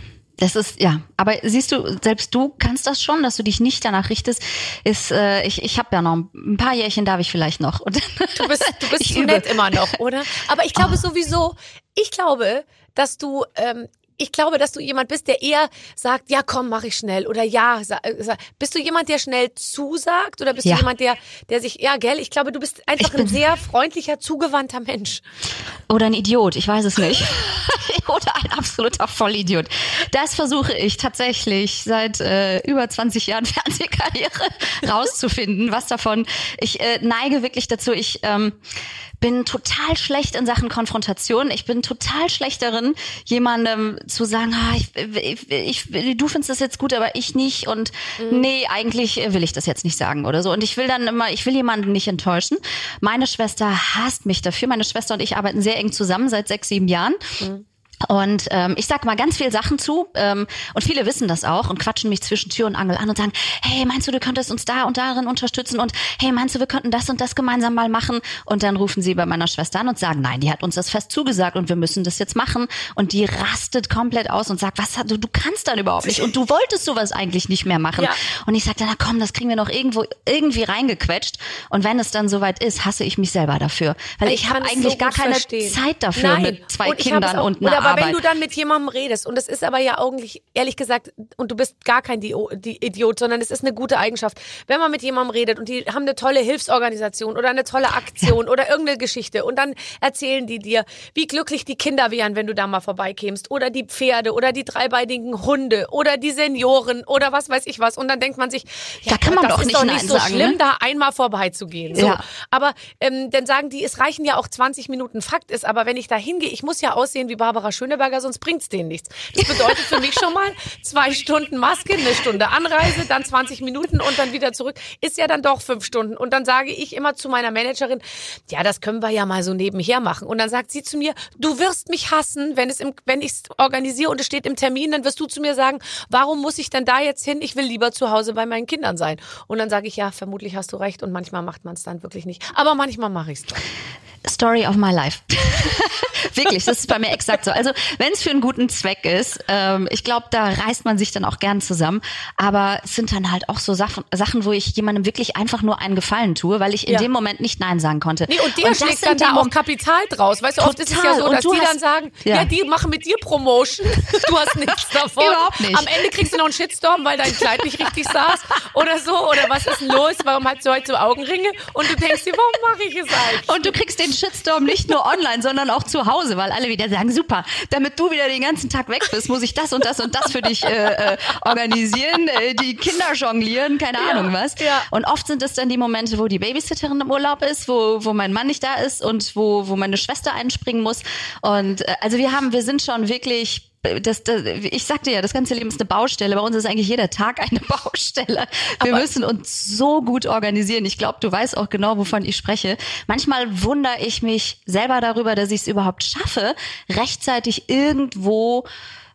Speaker 4: Das ist, ja, aber siehst du, selbst du kannst das schon, dass du dich nicht danach richtest, ist, äh, ich, ich habe ja noch ein paar Jährchen darf ich vielleicht noch. Und
Speaker 2: du bist, du bist
Speaker 4: ich
Speaker 2: zu
Speaker 4: übe.
Speaker 2: nett immer noch, oder? Aber ich glaube
Speaker 4: Oh.
Speaker 2: sowieso, ich glaube, dass du, ähm, ich glaube, dass du jemand bist, der eher sagt, ja komm, mach ich schnell oder ja, sag, sag. Bist du jemand, der schnell zusagt oder bist
Speaker 4: Ja.
Speaker 2: du jemand, der, der sich, ja gell, ich glaube, du bist einfach
Speaker 4: Ich bin-
Speaker 2: ein sehr freundlicher, zugewandter Mensch.
Speaker 4: Oder ein Idiot, ich weiß es nicht. Oder ein absoluter Vollidiot. Das versuche ich tatsächlich seit äh, über zwanzig Jahren Fernsehkarriere rauszufinden, was davon. Ich äh, neige wirklich dazu, ich ähm, bin total schlecht in Sachen Konfrontation. Ich bin total schlecht darin, jemandem zu sagen, ah, ich, ich, ich, du findest das jetzt gut, aber ich nicht. Und
Speaker 2: Mhm.
Speaker 4: nee, eigentlich will ich das jetzt nicht sagen oder so. Und ich will dann immer, ich will jemanden nicht enttäuschen. Meine Schwester hasst mich dafür. Meine Schwester und ich arbeiten sehr eng zusammen seit sechs, sieben Jahren.
Speaker 2: Mhm.
Speaker 4: Und ähm, ich sag mal ganz viel Sachen zu ähm, und viele wissen das auch und quatschen mich zwischen Tür und Angel an und sagen, hey, meinst du, du könntest uns da und darin unterstützen und hey, meinst du, wir könnten das und das gemeinsam mal machen? Und dann rufen sie bei meiner Schwester an und sagen, nein, die hat uns das fest zugesagt und wir müssen das jetzt machen. Und die rastet komplett aus und sagt, was, du, du kannst dann überhaupt nicht und du wolltest sowas eigentlich nicht mehr machen.
Speaker 2: Ja.
Speaker 4: Und ich sagte, na komm, das kriegen wir noch irgendwo irgendwie reingequetscht. Und wenn es dann soweit ist, hasse ich mich selber dafür, weil ich,
Speaker 2: Ich
Speaker 4: habe
Speaker 2: kann es
Speaker 4: eigentlich
Speaker 2: so
Speaker 4: gar
Speaker 2: gut
Speaker 4: keine
Speaker 2: verstehen.
Speaker 4: Zeit dafür
Speaker 2: Nein.
Speaker 4: mit zwei
Speaker 2: Und ich habe es
Speaker 4: Kindern
Speaker 2: auch-
Speaker 4: und
Speaker 2: oder
Speaker 4: einer
Speaker 2: aber
Speaker 4: Arbeit.
Speaker 2: wenn du dann mit jemandem redest und es ist aber ja eigentlich, ehrlich gesagt, und du bist gar kein Dio- die Idiot, sondern es ist eine gute Eigenschaft. Wenn man mit jemandem redet und die haben eine tolle Hilfsorganisation oder eine tolle Aktion oder irgendeine Geschichte und dann erzählen die dir, wie glücklich die Kinder wären, wenn du da mal vorbeikämst oder die Pferde oder die dreibeinigen Hunde oder die Senioren oder was weiß ich was und dann denkt man sich, ja,
Speaker 4: Da kann man
Speaker 2: das
Speaker 4: doch
Speaker 2: ist
Speaker 4: nicht
Speaker 2: doch
Speaker 4: Nein
Speaker 2: nicht so
Speaker 4: sagen,
Speaker 2: schlimm,
Speaker 4: ne?
Speaker 2: da einmal vorbeizugehen. So.
Speaker 4: Ja.
Speaker 2: Aber ähm, dann sagen die, es reichen ja auch zwanzig Minuten. Fakt ist aber, wenn ich da hingehe, ich muss ja aussehen wie Barbara Schöneberger, sonst bringt's denen nichts. Das bedeutet für mich schon mal zwei Stunden Maske, eine Stunde Anreise, dann zwanzig Minuten und dann wieder zurück. Ist ja dann doch fünf Stunden. Und dann sage ich immer zu meiner Managerin, ja, das können wir ja mal so nebenher machen. Und dann sagt sie zu mir, du wirst mich hassen, wenn es im, wenn ich es organisiere und es steht im Termin, dann wirst du zu mir sagen, warum muss ich denn da jetzt hin? Ich will lieber zu Hause bei meinen Kindern sein. Und dann sage ich, ja, vermutlich hast du recht und manchmal macht man es dann wirklich nicht. Aber manchmal mache ich es doch.
Speaker 4: Story of my life. Wirklich, das ist bei mir exakt so. Also wenn es für einen guten Zweck ist, ähm, ich glaube, da reißt man sich dann auch gern zusammen. Aber es sind dann halt auch so Sachen, Sachen, wo ich jemandem wirklich einfach nur einen Gefallen tue, weil ich in
Speaker 2: Ja.
Speaker 4: dem Moment nicht Nein sagen konnte.
Speaker 2: Nee, und der
Speaker 4: das
Speaker 2: schlägt
Speaker 4: sind
Speaker 2: dann
Speaker 4: die
Speaker 2: da auch
Speaker 4: Mom-
Speaker 2: Kapital draus. Weißt du, oft ist es ja
Speaker 4: Total.
Speaker 2: so,
Speaker 4: Und
Speaker 2: dass
Speaker 4: du
Speaker 2: die
Speaker 4: hast-
Speaker 2: dann sagen,
Speaker 4: ja.
Speaker 2: ja. die machen mit dir Promotion. Du hast nichts davon.
Speaker 4: Überhaupt nicht.
Speaker 2: Am Ende kriegst du noch einen Shitstorm, weil dein Kleid nicht richtig saß oder so. Oder was ist denn los? Warum hast du heute so Augenringe? Und du denkst dir, warum mache ich es eigentlich?
Speaker 4: Und du kriegst den Shitstorm nicht nur online, sondern auch zu Hause, weil alle wieder sagen, super, damit du wieder den ganzen Tag weg bist, muss ich das und das und das für dich äh, äh, organisieren, äh, die Kinder jonglieren, keine
Speaker 2: Ja,
Speaker 4: Ahnung was.
Speaker 2: ja.
Speaker 4: Und oft sind es dann die Momente, wo die Babysitterin im Urlaub ist, wo wo mein Mann nicht da ist und wo wo meine Schwester einspringen muss. Und äh, also wir haben, wir sind schon wirklich das, das, ich sagte ja, das ganze Leben ist eine Baustelle. Bei uns ist eigentlich jeder Tag eine Baustelle. Wir
Speaker 2: Aber
Speaker 4: müssen uns so gut organisieren. Ich glaube, du weißt auch genau, wovon ich spreche. Manchmal wundere ich mich selber darüber, dass ich es überhaupt schaffe, rechtzeitig irgendwo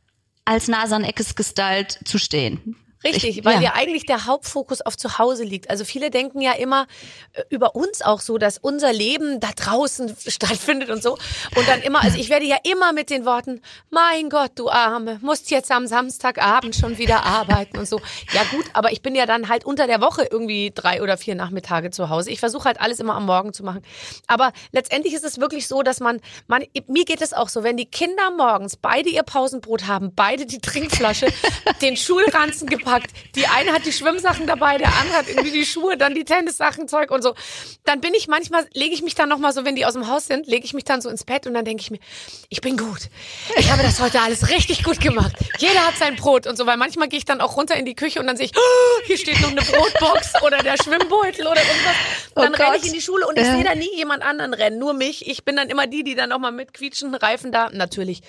Speaker 4: als Nasan-Eckes gestylt zu stehen.
Speaker 2: Richtig,
Speaker 4: Ich-
Speaker 2: weil
Speaker 4: ja.
Speaker 2: ja eigentlich der Hauptfokus auf zu Hause liegt. Also viele denken ja immer äh, über uns auch so, dass unser Leben da draußen stattfindet und so. Und dann immer, also ich werde ja immer mit den Worten, mein Gott, du Arme, musst jetzt am Samstagabend schon wieder arbeiten und so. Ja gut, aber ich bin ja dann halt unter der Woche irgendwie drei oder vier Nachmittage zu Hause. Ich versuche halt alles immer am Morgen zu machen. Aber letztendlich ist es wirklich so, dass man, man, mir geht es auch so, wenn die Kinder morgens beide ihr Pausenbrot haben, beide die Trinkflasche, den Schulranzen gepackt, die eine hat die Schwimmsachen dabei, der andere hat irgendwie die Schuhe, dann die Tennissachen, Zeug und so. Dann bin ich manchmal, lege ich mich dann nochmal so, wenn die aus dem Haus sind, lege ich mich dann so ins Bett und dann denke ich mir, ich bin gut. Ich habe das heute alles richtig gut gemacht. Jeder hat sein Brot und so, weil manchmal gehe ich dann auch runter in die Küche und dann sehe ich, oh, hier steht noch eine Brotbox oder der Schwimmbeutel oder irgendwas.
Speaker 4: Oh
Speaker 2: Dann renne
Speaker 4: Gott.
Speaker 2: ich in die Schule und ich
Speaker 4: Ja.
Speaker 2: sehe da nie jemand anderen rennen, nur mich. Ich bin dann immer die, die dann nochmal mit quietschenden Reifen da, natürlich,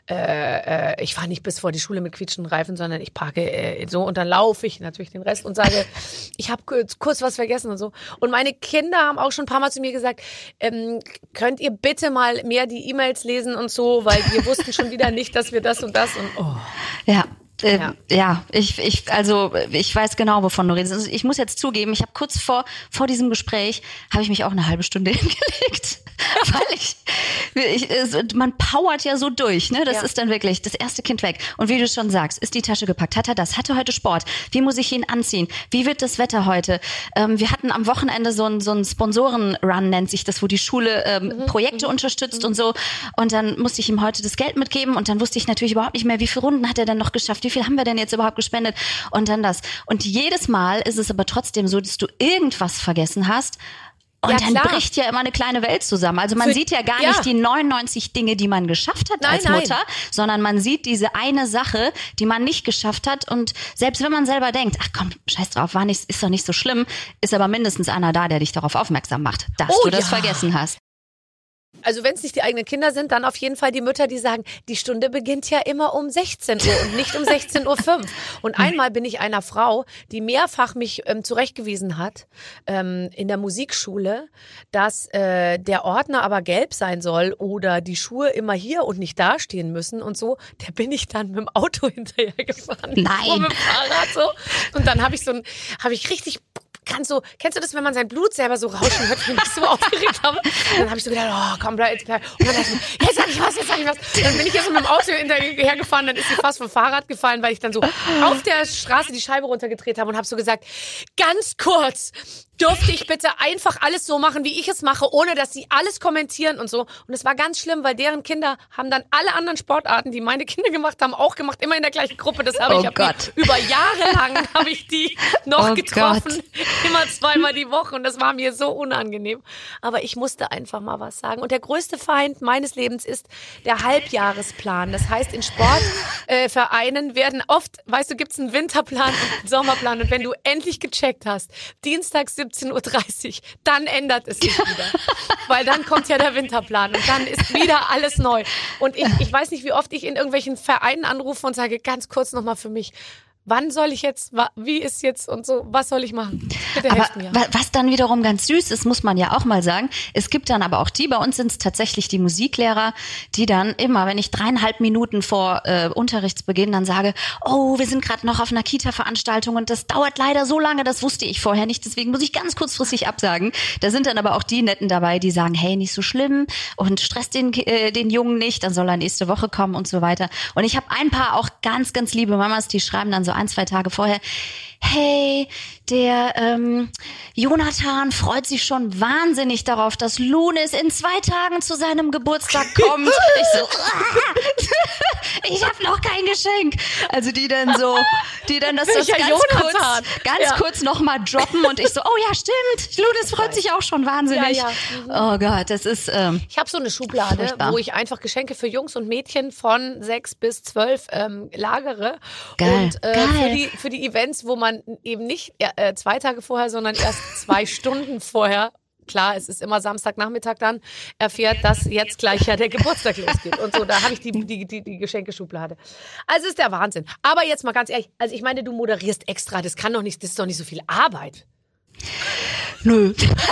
Speaker 2: äh, äh, ich fahre nicht bis vor die Schule mit quietschenden Reifen, sondern ich parke äh, so und dann laufe ich natürlich den Rest und sage, ich habe kurz, kurz was vergessen und so. Und meine Kinder haben auch schon ein paar Mal zu mir gesagt, ähm, könnt ihr bitte mal mehr die E-Mails lesen und so, weil wir wussten schon wieder nicht, dass wir das und das und oh.
Speaker 4: Ja. Äh,
Speaker 2: Ja.
Speaker 4: ja, ich, ich, also ich weiß genau, wovon du redest. Also ich muss jetzt zugeben, ich habe kurz vor vor diesem Gespräch habe ich mich auch eine halbe Stunde hingelegt, weil ich, ich es- man powert ja so durch, ne? Das
Speaker 2: Ja.
Speaker 4: ist dann wirklich das erste Kind weg. Und wie du schon sagst, ist die Tasche gepackt? Hat er das? Hat er heute Sport? Wie muss ich ihn anziehen? Wie wird das Wetter heute? Ähm, wir hatten am Wochenende so ein so ein Sponsoren-Run nennt sich das, wo die Schule ähm, Projekte unterstützt und so. Und dann musste ich ihm heute das Geld mitgeben und dann wusste ich natürlich überhaupt nicht mehr, wie viele Runden hat er denn noch geschafft? Wie viel haben wir denn jetzt überhaupt gespendet? Und dann das. Und jedes Mal ist es aber trotzdem so, dass du irgendwas vergessen hast. Und
Speaker 2: Ja,
Speaker 4: dann
Speaker 2: klar.
Speaker 4: bricht ja immer eine kleine Welt zusammen. Also man
Speaker 2: Für-
Speaker 4: sieht ja gar
Speaker 2: ja.
Speaker 4: nicht die neunundneunzig Dinge, die man geschafft hat
Speaker 2: Nein,
Speaker 4: als
Speaker 2: nein.
Speaker 4: Mutter, sondern man sieht diese eine Sache, die man nicht geschafft hat. Und selbst wenn man selber denkt, ach komm, scheiß drauf, war nicht, ist doch nicht so schlimm, ist aber mindestens einer da, der dich darauf aufmerksam macht, dass
Speaker 2: Oh,
Speaker 4: du das
Speaker 2: ja.
Speaker 4: vergessen hast.
Speaker 2: Also wenn es nicht die eigenen Kinder sind, dann auf jeden Fall die Mütter, die sagen, die Stunde beginnt ja immer um sechzehn Uhr und nicht um sechzehn Uhr fünf. Und einmal bin ich einer Frau, die mehrfach mich ähm, zurechtgewiesen hat ähm, in der Musikschule, dass äh, der Ordner aber gelb sein soll oder die Schuhe immer hier und nicht da stehen müssen und so. Der bin ich dann mit dem Auto hinterhergefahren.
Speaker 4: Nein.
Speaker 2: Und mit dem Fahrrad so. Und dann habe ich so ein, habe ich richtig... Kannst du, kennst du das, wenn man sein Blut selber so rauschen hört, wenn ich so aufgeregt habe? Und dann habe ich so gedacht, oh, komm, bleib jetzt, bleib. Und dann dachte ich mir, jetzt sag ich was, jetzt sag ich was. Und dann bin ich jetzt so mit dem Auto hinterher gefahren, dann ist sie fast vom Fahrrad gefallen, weil ich dann so auf der Straße die Scheibe runtergedreht habe und habe so gesagt, ganz kurz, dürfte ich bitte einfach alles so machen, wie ich es mache, ohne dass sie alles kommentieren und so. Und es war ganz schlimm, weil deren Kinder haben dann alle anderen Sportarten, die meine Kinder gemacht haben, auch gemacht, immer in der gleichen Gruppe. Das habe
Speaker 4: Oh
Speaker 2: ich hab
Speaker 4: Gott.
Speaker 2: die, über Jahre lang habe ich die noch
Speaker 4: Oh
Speaker 2: getroffen.
Speaker 4: Gott.
Speaker 2: Immer zweimal die Woche und das war mir so unangenehm. Aber ich musste einfach mal was sagen. Und der größte Feind meines Lebens ist der Halbjahresplan. Das heißt, in Sportvereinen äh, Vereinen werden oft, weißt du, gibt's einen Winterplan und einen Sommerplan. Und wenn du endlich gecheckt hast, Dienstag siebzehn Uhr dreißig, dann ändert es sich wieder. Weil dann kommt ja der Winterplan und dann ist wieder alles neu. Und ich, ich weiß nicht, wie oft ich in irgendwelchen Vereinen anrufe und sage, ganz kurz nochmal für mich, wann soll ich jetzt, wa- wie ist jetzt und so, was soll ich machen? Bitte
Speaker 4: Aber
Speaker 2: helft mir.
Speaker 4: wa- was dann wiederum ganz süß ist, muss man ja auch mal sagen, es gibt dann aber auch die, bei uns sind es tatsächlich die Musiklehrer, die dann immer, wenn ich dreieinhalb Minuten vor äh, Unterrichtsbeginn dann sage, oh, wir sind gerade noch auf einer Kita-Veranstaltung und das dauert leider so lange, das wusste ich vorher nicht, deswegen muss ich ganz kurzfristig absagen. Da sind dann aber auch die Netten dabei, die sagen, hey, nicht so schlimm und stresst den, äh, den Jungen nicht, dann soll er nächste Woche kommen und so weiter. Und ich habe ein paar auch ganz, ganz liebe Mamas, die schreiben dann so ein, zwei Tage vorher, hey, der ähm, Jonathan freut sich schon wahnsinnig darauf, dass Lunis in zwei Tagen zu seinem Geburtstag kommt. Ich so, ah, ich habe noch kein Geschenk. Also die dann so, die dann das, das
Speaker 2: Welcher
Speaker 4: ganz
Speaker 2: Jonathan?
Speaker 4: kurz, ganz
Speaker 2: Ja.
Speaker 4: kurz nochmal droppen und ich so, oh ja, stimmt, Lunis freut sich auch schon wahnsinnig.
Speaker 2: Ja,
Speaker 4: Oh Gott, das ist, ähm,
Speaker 2: Ich habe so eine Schublade,
Speaker 4: Furchtbar.
Speaker 2: wo ich einfach Geschenke für Jungs und Mädchen von sechs bis zwölf ähm, lagere.
Speaker 4: Geil,
Speaker 2: Und äh,
Speaker 4: geil.
Speaker 2: für die für die Events, wo man eben nicht äh, zwei Tage vorher, sondern erst zwei Stunden vorher, klar, es ist immer Samstagnachmittag dann, erfährt, dass jetzt gleich ja der Geburtstag losgeht. Und so, da habe ich die, die, die, die Geschenkeschublade. Also ist der Wahnsinn. Aber jetzt mal ganz ehrlich, also ich meine, du moderierst extra, das kann doch nicht, das ist doch nicht so viel Arbeit.
Speaker 4: nö.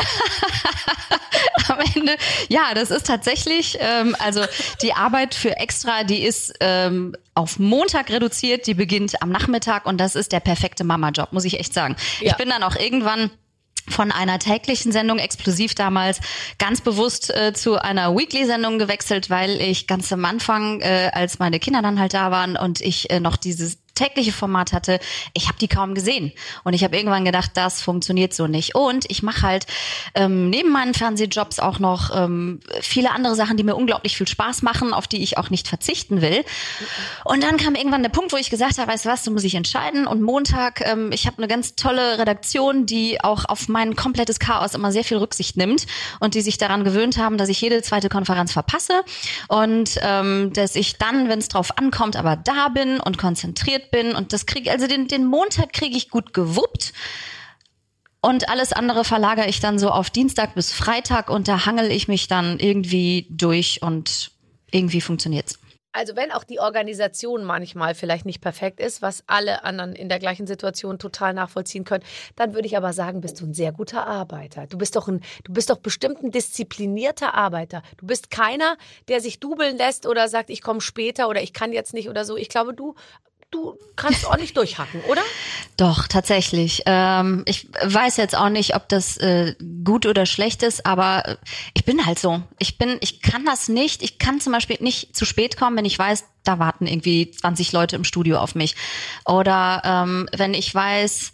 Speaker 4: Am Ende, ja, das ist tatsächlich, ähm, also die Arbeit für Extra, die ist ähm, auf Montag reduziert, die beginnt am Nachmittag und das ist der perfekte Mama-Job, muss ich echt sagen.
Speaker 2: Ja.
Speaker 4: Ich bin dann auch irgendwann von einer täglichen Sendung, explosiv damals, ganz bewusst äh, zu einer Weekly-Sendung gewechselt, weil ich ganz am Anfang, äh, als meine Kinder dann halt da waren und ich äh, noch dieses tägliche Format hatte, ich habe die kaum gesehen. Und ich habe irgendwann gedacht, das funktioniert so nicht. Und ich mache halt ähm, neben meinen Fernsehjobs auch noch ähm, viele andere Sachen, die mir unglaublich viel Spaß machen, auf die ich auch nicht verzichten will. Und dann kam irgendwann der Punkt, wo ich gesagt habe, weißt du was, du musst dich entscheiden. Und Montag, ähm, ich habe eine ganz tolle Redaktion, die auch auf mein komplettes Chaos immer sehr viel Rücksicht nimmt und die sich daran gewöhnt haben, dass ich jede zweite Konferenz verpasse und ähm, dass ich dann, wenn es drauf ankommt, aber da bin und konzentriert bin und das kriege, also den, den Montag kriege ich gut gewuppt und alles andere verlagere ich dann so auf Dienstag bis Freitag und da hangel ich mich dann irgendwie durch und irgendwie funktioniert's.
Speaker 2: Also wenn auch die Organisation manchmal vielleicht nicht perfekt ist, was alle anderen in der gleichen Situation total nachvollziehen können, dann würde ich aber sagen, bist du ein sehr guter Arbeiter. Du bist doch ein, du bist doch bestimmt ein disziplinierter Arbeiter. Du bist keiner, der sich dubeln lässt oder sagt, ich komme später oder ich kann jetzt nicht oder so. Ich glaube, du du kannst ordentlich durchhacken, oder?
Speaker 4: Doch, tatsächlich. Ähm, ich weiß jetzt auch nicht, ob das äh, gut oder schlecht ist, aber ich bin halt so. Ich bin, ich kann das nicht. Ich kann zum Beispiel nicht zu spät kommen, wenn ich weiß, da warten irgendwie zwanzig Leute im Studio auf mich. Oder ähm, wenn ich weiß,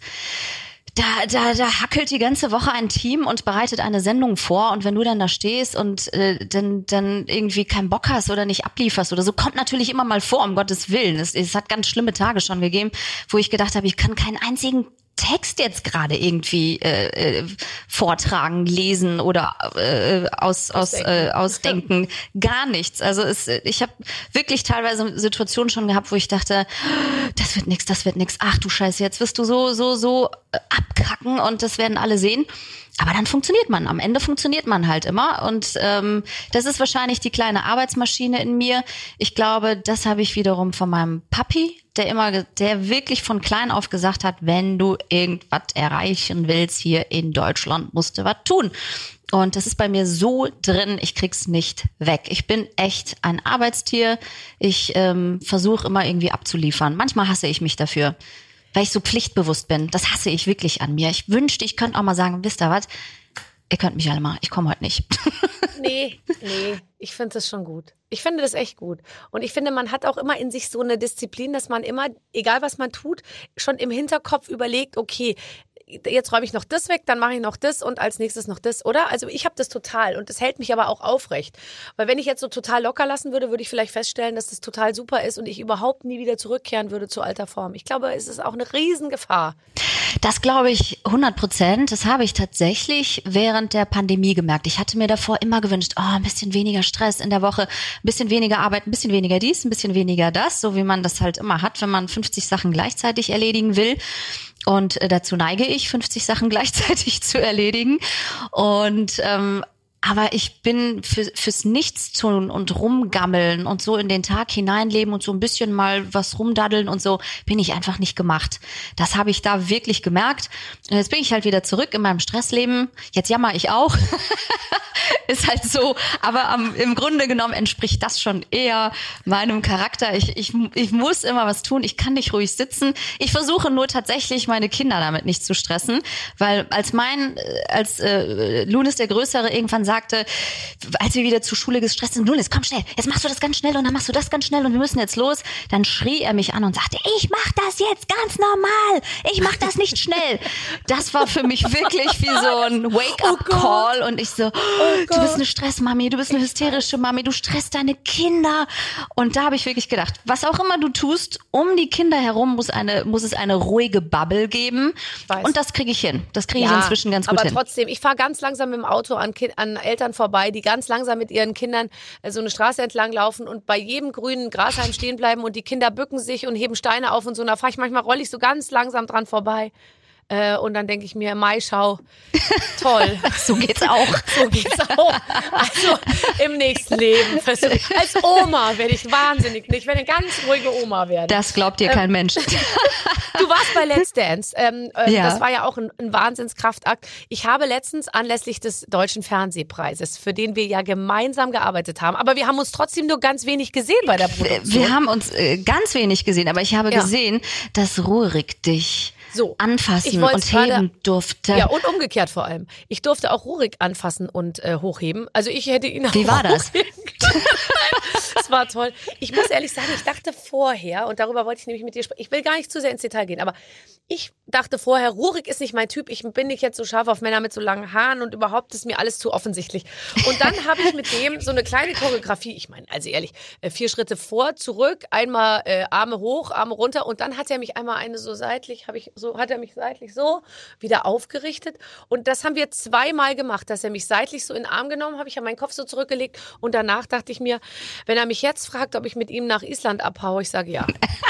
Speaker 4: Da, da, da hackelt die ganze Woche ein Team und bereitet eine Sendung vor, und wenn du dann da stehst und äh, dann, dann irgendwie keinen Bock hast oder nicht ablieferst oder so, kommt natürlich immer mal vor, um Gottes Willen. Es, es hat ganz schlimme Tage schon gegeben, wo ich gedacht habe, ich kann keinen einzigen Text jetzt gerade irgendwie äh, äh, vortragen, lesen oder äh, aus, aus, äh, ausdenken. Gar nichts. Also es, ich habe wirklich teilweise Situationen schon gehabt, wo ich dachte, das wird nix, das wird nix. Ach du Scheiße, jetzt wirst du so, so, so abkacken und das werden alle sehen. Aber dann funktioniert man. Am Ende funktioniert man halt immer. Und ähm, das ist wahrscheinlich die kleine Arbeitsmaschine in mir. Ich glaube, das habe ich wiederum von meinem Papi, der immer, der wirklich von klein auf gesagt hat, wenn du irgendwas erreichen willst hier in Deutschland, musst du was tun. Und das ist bei mir so drin, ich krieg's nicht weg. Ich bin echt ein Arbeitstier. Ich ähm, versuche immer irgendwie abzuliefern. Manchmal hasse ich mich dafür, weil ich so pflichtbewusst bin. Das hasse ich wirklich an mir. Ich wünschte, ich könnte auch mal sagen, wisst ihr was? Ihr könnt mich alle mal, ich komme heute nicht.
Speaker 2: Nee, nee, ich finde das schon gut. Ich finde das echt gut. Und ich finde, man hat auch immer in sich so eine Disziplin, dass man immer, egal was man tut, schon im Hinterkopf überlegt, okay, jetzt räume ich noch das weg, dann mache ich noch das und als nächstes noch das, oder? Also ich habe das total, und das hält mich aber auch aufrecht. Weil wenn ich jetzt so total locker lassen würde, würde ich vielleicht feststellen, dass das total super ist und ich überhaupt nie wieder zurückkehren würde zu alter Form. Ich glaube, es ist auch eine Riesengefahr.
Speaker 4: Das glaube ich hundert Prozent. Das habe ich tatsächlich während der Pandemie gemerkt. Ich hatte mir davor immer gewünscht, oh, ein bisschen weniger Stress in der Woche, ein bisschen weniger Arbeit, ein bisschen weniger dies, ein bisschen weniger das, so wie man das halt immer hat, wenn man fünfzig Sachen gleichzeitig erledigen will. Und äh, dazu neige ich, fünfzig Sachen gleichzeitig zu erledigen. Und ähm, aber ich bin für, fürs Nichtstun und Rumgammeln und so in den Tag hineinleben und so ein bisschen mal was rumdaddeln und so, bin ich einfach nicht gemacht. Das habe ich da wirklich gemerkt. Und jetzt bin ich halt wieder zurück in meinem Stressleben. Jetzt jammer ich auch. Ist halt so, aber am, im Grunde genommen entspricht das schon eher meinem Charakter. Ich, ich, ich muss immer was tun, ich kann nicht ruhig sitzen. Ich versuche nur tatsächlich, meine Kinder damit nicht zu stressen, weil als mein, als äh, Lunis der Größere irgendwann sagte, als wir wieder zur Schule gestresst sind, Lunis, komm schnell, jetzt machst du das ganz schnell und dann machst du das ganz schnell und wir müssen jetzt los, dann schrie er mich an und sagte, ich mach das jetzt ganz normal, ich mach das nicht schnell. Das war für mich wirklich wie so ein Wake-up-Call, und ich so, oh, du bist eine Stressmami, du bist eine hysterische Mami, du stresst deine Kinder. Und da habe ich wirklich gedacht, was auch immer du tust, um die Kinder herum muss eine muss es eine ruhige Bubble geben. Und das kriege ich hin. Das kriege ich
Speaker 2: ja,
Speaker 4: inzwischen ganz gut
Speaker 2: aber
Speaker 4: hin.
Speaker 2: Aber trotzdem, ich fahre ganz langsam mit dem Auto an, kind, an Eltern vorbei, die ganz langsam mit ihren Kindern so eine Straße entlang laufen und bei jedem grünen Grashalm stehen bleiben und die Kinder bücken sich und heben Steine auf und so. Und da fahre ich manchmal, rolle ich so ganz langsam dran vorbei. Äh, und dann denke ich mir, Maischau, toll.
Speaker 4: So geht's auch.
Speaker 2: So geht's auch. Also im nächsten Leben. Als Oma werde ich wahnsinnig. Ich werde eine ganz ruhige Oma werden.
Speaker 4: Das glaubt dir kein ähm, Mensch.
Speaker 2: Du warst bei Let's Dance. Ähm, ähm,
Speaker 4: ja.
Speaker 2: Das war ja auch ein, ein Wahnsinnskraftakt. Ich habe letztens anlässlich des Deutschen Fernsehpreises, für den wir ja gemeinsam gearbeitet haben, aber wir haben uns trotzdem nur ganz wenig gesehen bei der Produktion.
Speaker 4: Wir haben uns äh, ganz wenig gesehen, aber ich habe ja. gesehen, dass Rurik dich so anfassen und
Speaker 2: grade,
Speaker 4: heben durfte.
Speaker 2: Ja, und umgekehrt vor allem. Ich durfte auch Rurik anfassen und äh, hochheben. Also ich hätte ihn auch
Speaker 4: Wie war das?
Speaker 2: Das war toll. Ich muss ehrlich sagen, ich dachte vorher, und darüber wollte ich nämlich mit dir sprechen, ich will gar nicht zu sehr ins Detail gehen, aber ich dachte vorher, Rurik ist nicht mein Typ, ich bin nicht jetzt so scharf auf Männer mit so langen Haaren und überhaupt ist mir alles zu offensichtlich. Und dann habe ich mit dem so eine kleine Choreografie, ich meine, also ehrlich, vier Schritte vor, zurück, einmal äh, Arme hoch, Arme runter und dann hat er mich einmal eine so seitlich, habe ich so hat er mich seitlich so wieder aufgerichtet und das haben wir zweimal gemacht, dass er mich seitlich so in den Arm genommen, habe ich ja meinen Kopf so zurückgelegt und danach dachte ich mir, wenn er mich jetzt fragt, ob ich mit ihm nach Island abhaue, ich sage ja.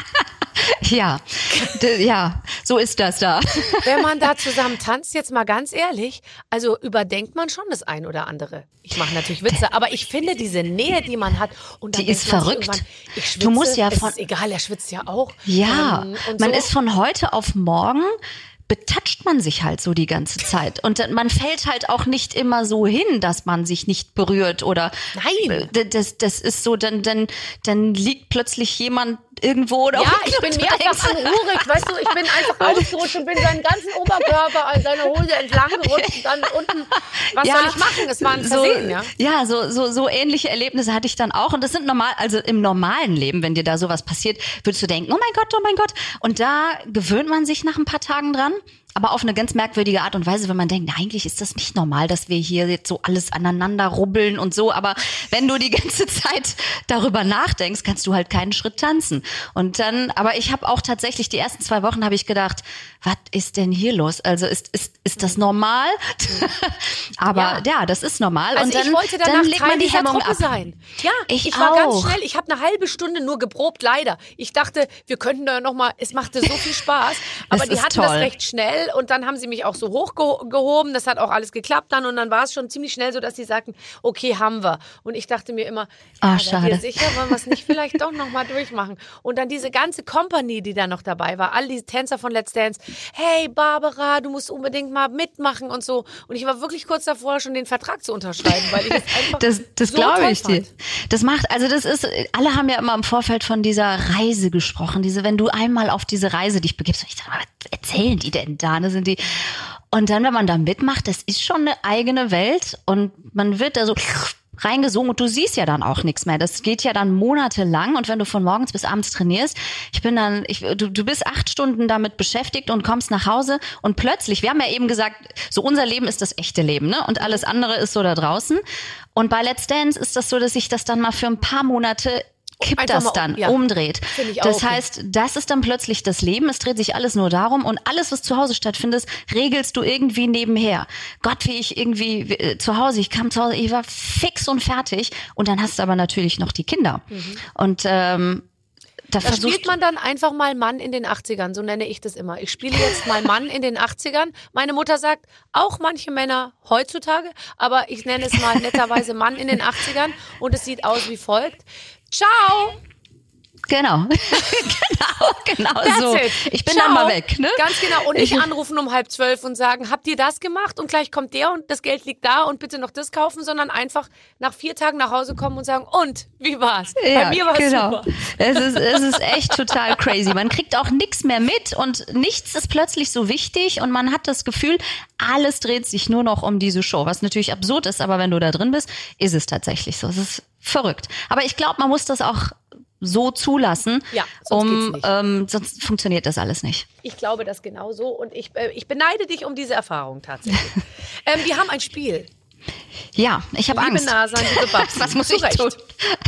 Speaker 4: Ja, d- ja, so ist das da.
Speaker 2: Wenn man da zusammen tanzt, jetzt mal ganz ehrlich, also überdenkt man schon das ein oder andere. Ich mache natürlich Witze, aber ich finde diese Nähe, die man hat, und dann
Speaker 4: die ist verrückt.
Speaker 2: Ich schwitze,
Speaker 4: du musst ja
Speaker 2: es
Speaker 4: von,
Speaker 2: ist egal, er schwitzt ja auch.
Speaker 4: Ja,
Speaker 2: ähm, und
Speaker 4: man
Speaker 2: so.
Speaker 4: ist von heute auf morgen betatscht man sich halt so die ganze Zeit. Und man fällt halt auch nicht immer so hin, dass man sich nicht berührt oder
Speaker 2: Nein.
Speaker 4: Das, das ist so, dann, dann, dann liegt plötzlich jemand irgendwo oder
Speaker 2: Ja, ich bin mehrfach an Rurik, weißt du, ich bin einfach ausgerutscht und bin seinen ganzen Oberkörper an seiner Hose entlang gerutscht und dann unten, was
Speaker 4: Ja,
Speaker 2: soll ich machen? Es war ein Versehen,
Speaker 4: so,
Speaker 2: ja.
Speaker 4: Ja, so, so, so ähnliche Erlebnisse hatte ich dann auch. Und das sind normal, also im normalen Leben, wenn dir da sowas passiert, würdest du denken, oh mein Gott, oh mein Gott. Und da gewöhnt man sich nach ein paar Tagen dran. Aber auf eine ganz merkwürdige Art und Weise, wenn man denkt, na, eigentlich ist das nicht normal, dass wir hier jetzt so alles aneinander rubbeln und so. Aber wenn du die ganze Zeit darüber nachdenkst, kannst du halt keinen Schritt tanzen. Und dann, aber ich habe auch tatsächlich, die ersten zwei Wochen habe ich gedacht, was ist denn hier los? Also ist, ist, ist das normal? Aber ja. ja, das ist normal.
Speaker 2: Also
Speaker 4: und dann,
Speaker 2: ich wollte danach
Speaker 4: dann legt
Speaker 2: Teil
Speaker 4: man die
Speaker 2: dieser
Speaker 4: Hemmung
Speaker 2: Truppe
Speaker 4: ab.
Speaker 2: sein. Ja,
Speaker 4: ich,
Speaker 2: ich war
Speaker 4: auch.
Speaker 2: ganz schnell. Ich habe eine halbe Stunde nur geprobt, leider. Ich dachte, wir könnten da noch mal. Es machte so viel Spaß, aber
Speaker 4: Das
Speaker 2: die
Speaker 4: ist
Speaker 2: hatten
Speaker 4: toll.
Speaker 2: das recht schnell und dann haben sie mich auch so hochgehoben. Das hat auch alles geklappt dann und dann war es schon ziemlich schnell so, dass sie sagten, okay, haben wir. Und ich dachte mir immer,
Speaker 4: Ah,
Speaker 2: ja,
Speaker 4: schade.
Speaker 2: seid ihr sicher, wollen wir es nicht vielleicht doch noch mal durchmachen? Und dann diese ganze Company, die da noch dabei war, all diese Tänzer von Let's Dance. Hey Barbara, du musst unbedingt mal mitmachen und so. Und ich war wirklich kurz davor, schon den Vertrag zu unterschreiben, weil ich es einfach
Speaker 4: Das, das
Speaker 2: so
Speaker 4: glaube
Speaker 2: toll
Speaker 4: ich dir.
Speaker 2: fand.
Speaker 4: Das macht, also das ist, alle haben ja immer im Vorfeld von dieser Reise gesprochen. Diese, wenn du einmal auf diese Reise dich begibst, ich dachte, was erzählen die denn da? Ne, sind die? Und dann, wenn man da mitmacht, das ist schon eine eigene Welt und man wird da so reingesungen und du siehst ja dann auch nichts mehr. Das geht ja dann monatelang und wenn du von morgens bis abends trainierst, ich bin dann, ich, du, du bist acht Stunden damit beschäftigt und kommst nach Hause und plötzlich, wir haben ja eben gesagt, so unser Leben ist das echte Leben, ne? Und alles andere ist so da draußen. Und bei Let's Dance ist das so, dass sich das dann mal für ein paar Monate kippt
Speaker 2: Einfach
Speaker 4: das
Speaker 2: mal,
Speaker 4: dann,
Speaker 2: ja.
Speaker 4: umdreht.
Speaker 2: Finde ich auch
Speaker 4: Das
Speaker 2: okay.
Speaker 4: heißt, das ist dann plötzlich das Leben. Es dreht sich alles nur darum und alles, was zu Hause stattfindet, regelst du irgendwie nebenher. Gott, wie ich irgendwie äh, zu Hause, ich kam zu Hause, ich war fix und fertig und dann hast du aber natürlich noch die Kinder.
Speaker 2: Mhm.
Speaker 4: Und ähm, da
Speaker 2: Da
Speaker 4: versuchst
Speaker 2: spielt man dann einfach mal Mann in den achtzigern, so nenne ich das immer. Ich spiele jetzt mal Mann in den achtzigern. Meine Mutter sagt, auch manche Männer heutzutage, aber ich nenne es mal netterweise Mann in den achtzigern und es sieht aus wie folgt. Ciao!
Speaker 4: Genau. genau, genau
Speaker 2: That's
Speaker 4: so.
Speaker 2: it.
Speaker 4: Ich bin
Speaker 2: Ciao.
Speaker 4: dann mal weg, ne?
Speaker 2: Ganz genau. Und nicht
Speaker 4: Ich-
Speaker 2: anrufen um halb zwölf und sagen, habt ihr das gemacht? Und gleich kommt der und das Geld liegt da und bitte noch das kaufen, sondern einfach nach vier Tagen nach Hause kommen und sagen, und, wie war's? Bei mir war's
Speaker 4: genau.
Speaker 2: super.
Speaker 4: Es ist, es ist echt total crazy. Man kriegt auch nichts mehr mit und nichts ist plötzlich so wichtig und man hat das Gefühl, alles dreht sich nur noch um diese Show, was natürlich absurd ist, aber wenn du da drin bist, ist es tatsächlich so. Es ist verrückt. Aber ich glaube, man muss das auch so zulassen,
Speaker 2: Ja, sonst geht's
Speaker 4: um
Speaker 2: nicht.
Speaker 4: ähm, sonst funktioniert das alles nicht.
Speaker 2: Ich glaube das genauso und ich, äh, ich beneide dich um diese Erfahrung tatsächlich. ähm, wir haben ein Spiel.
Speaker 4: Ja, ich habe
Speaker 2: Liebe
Speaker 4: Angst.
Speaker 2: Nasan, liebe Babsen,
Speaker 4: Was muss
Speaker 2: zu
Speaker 4: ich
Speaker 2: Recht.
Speaker 4: tun?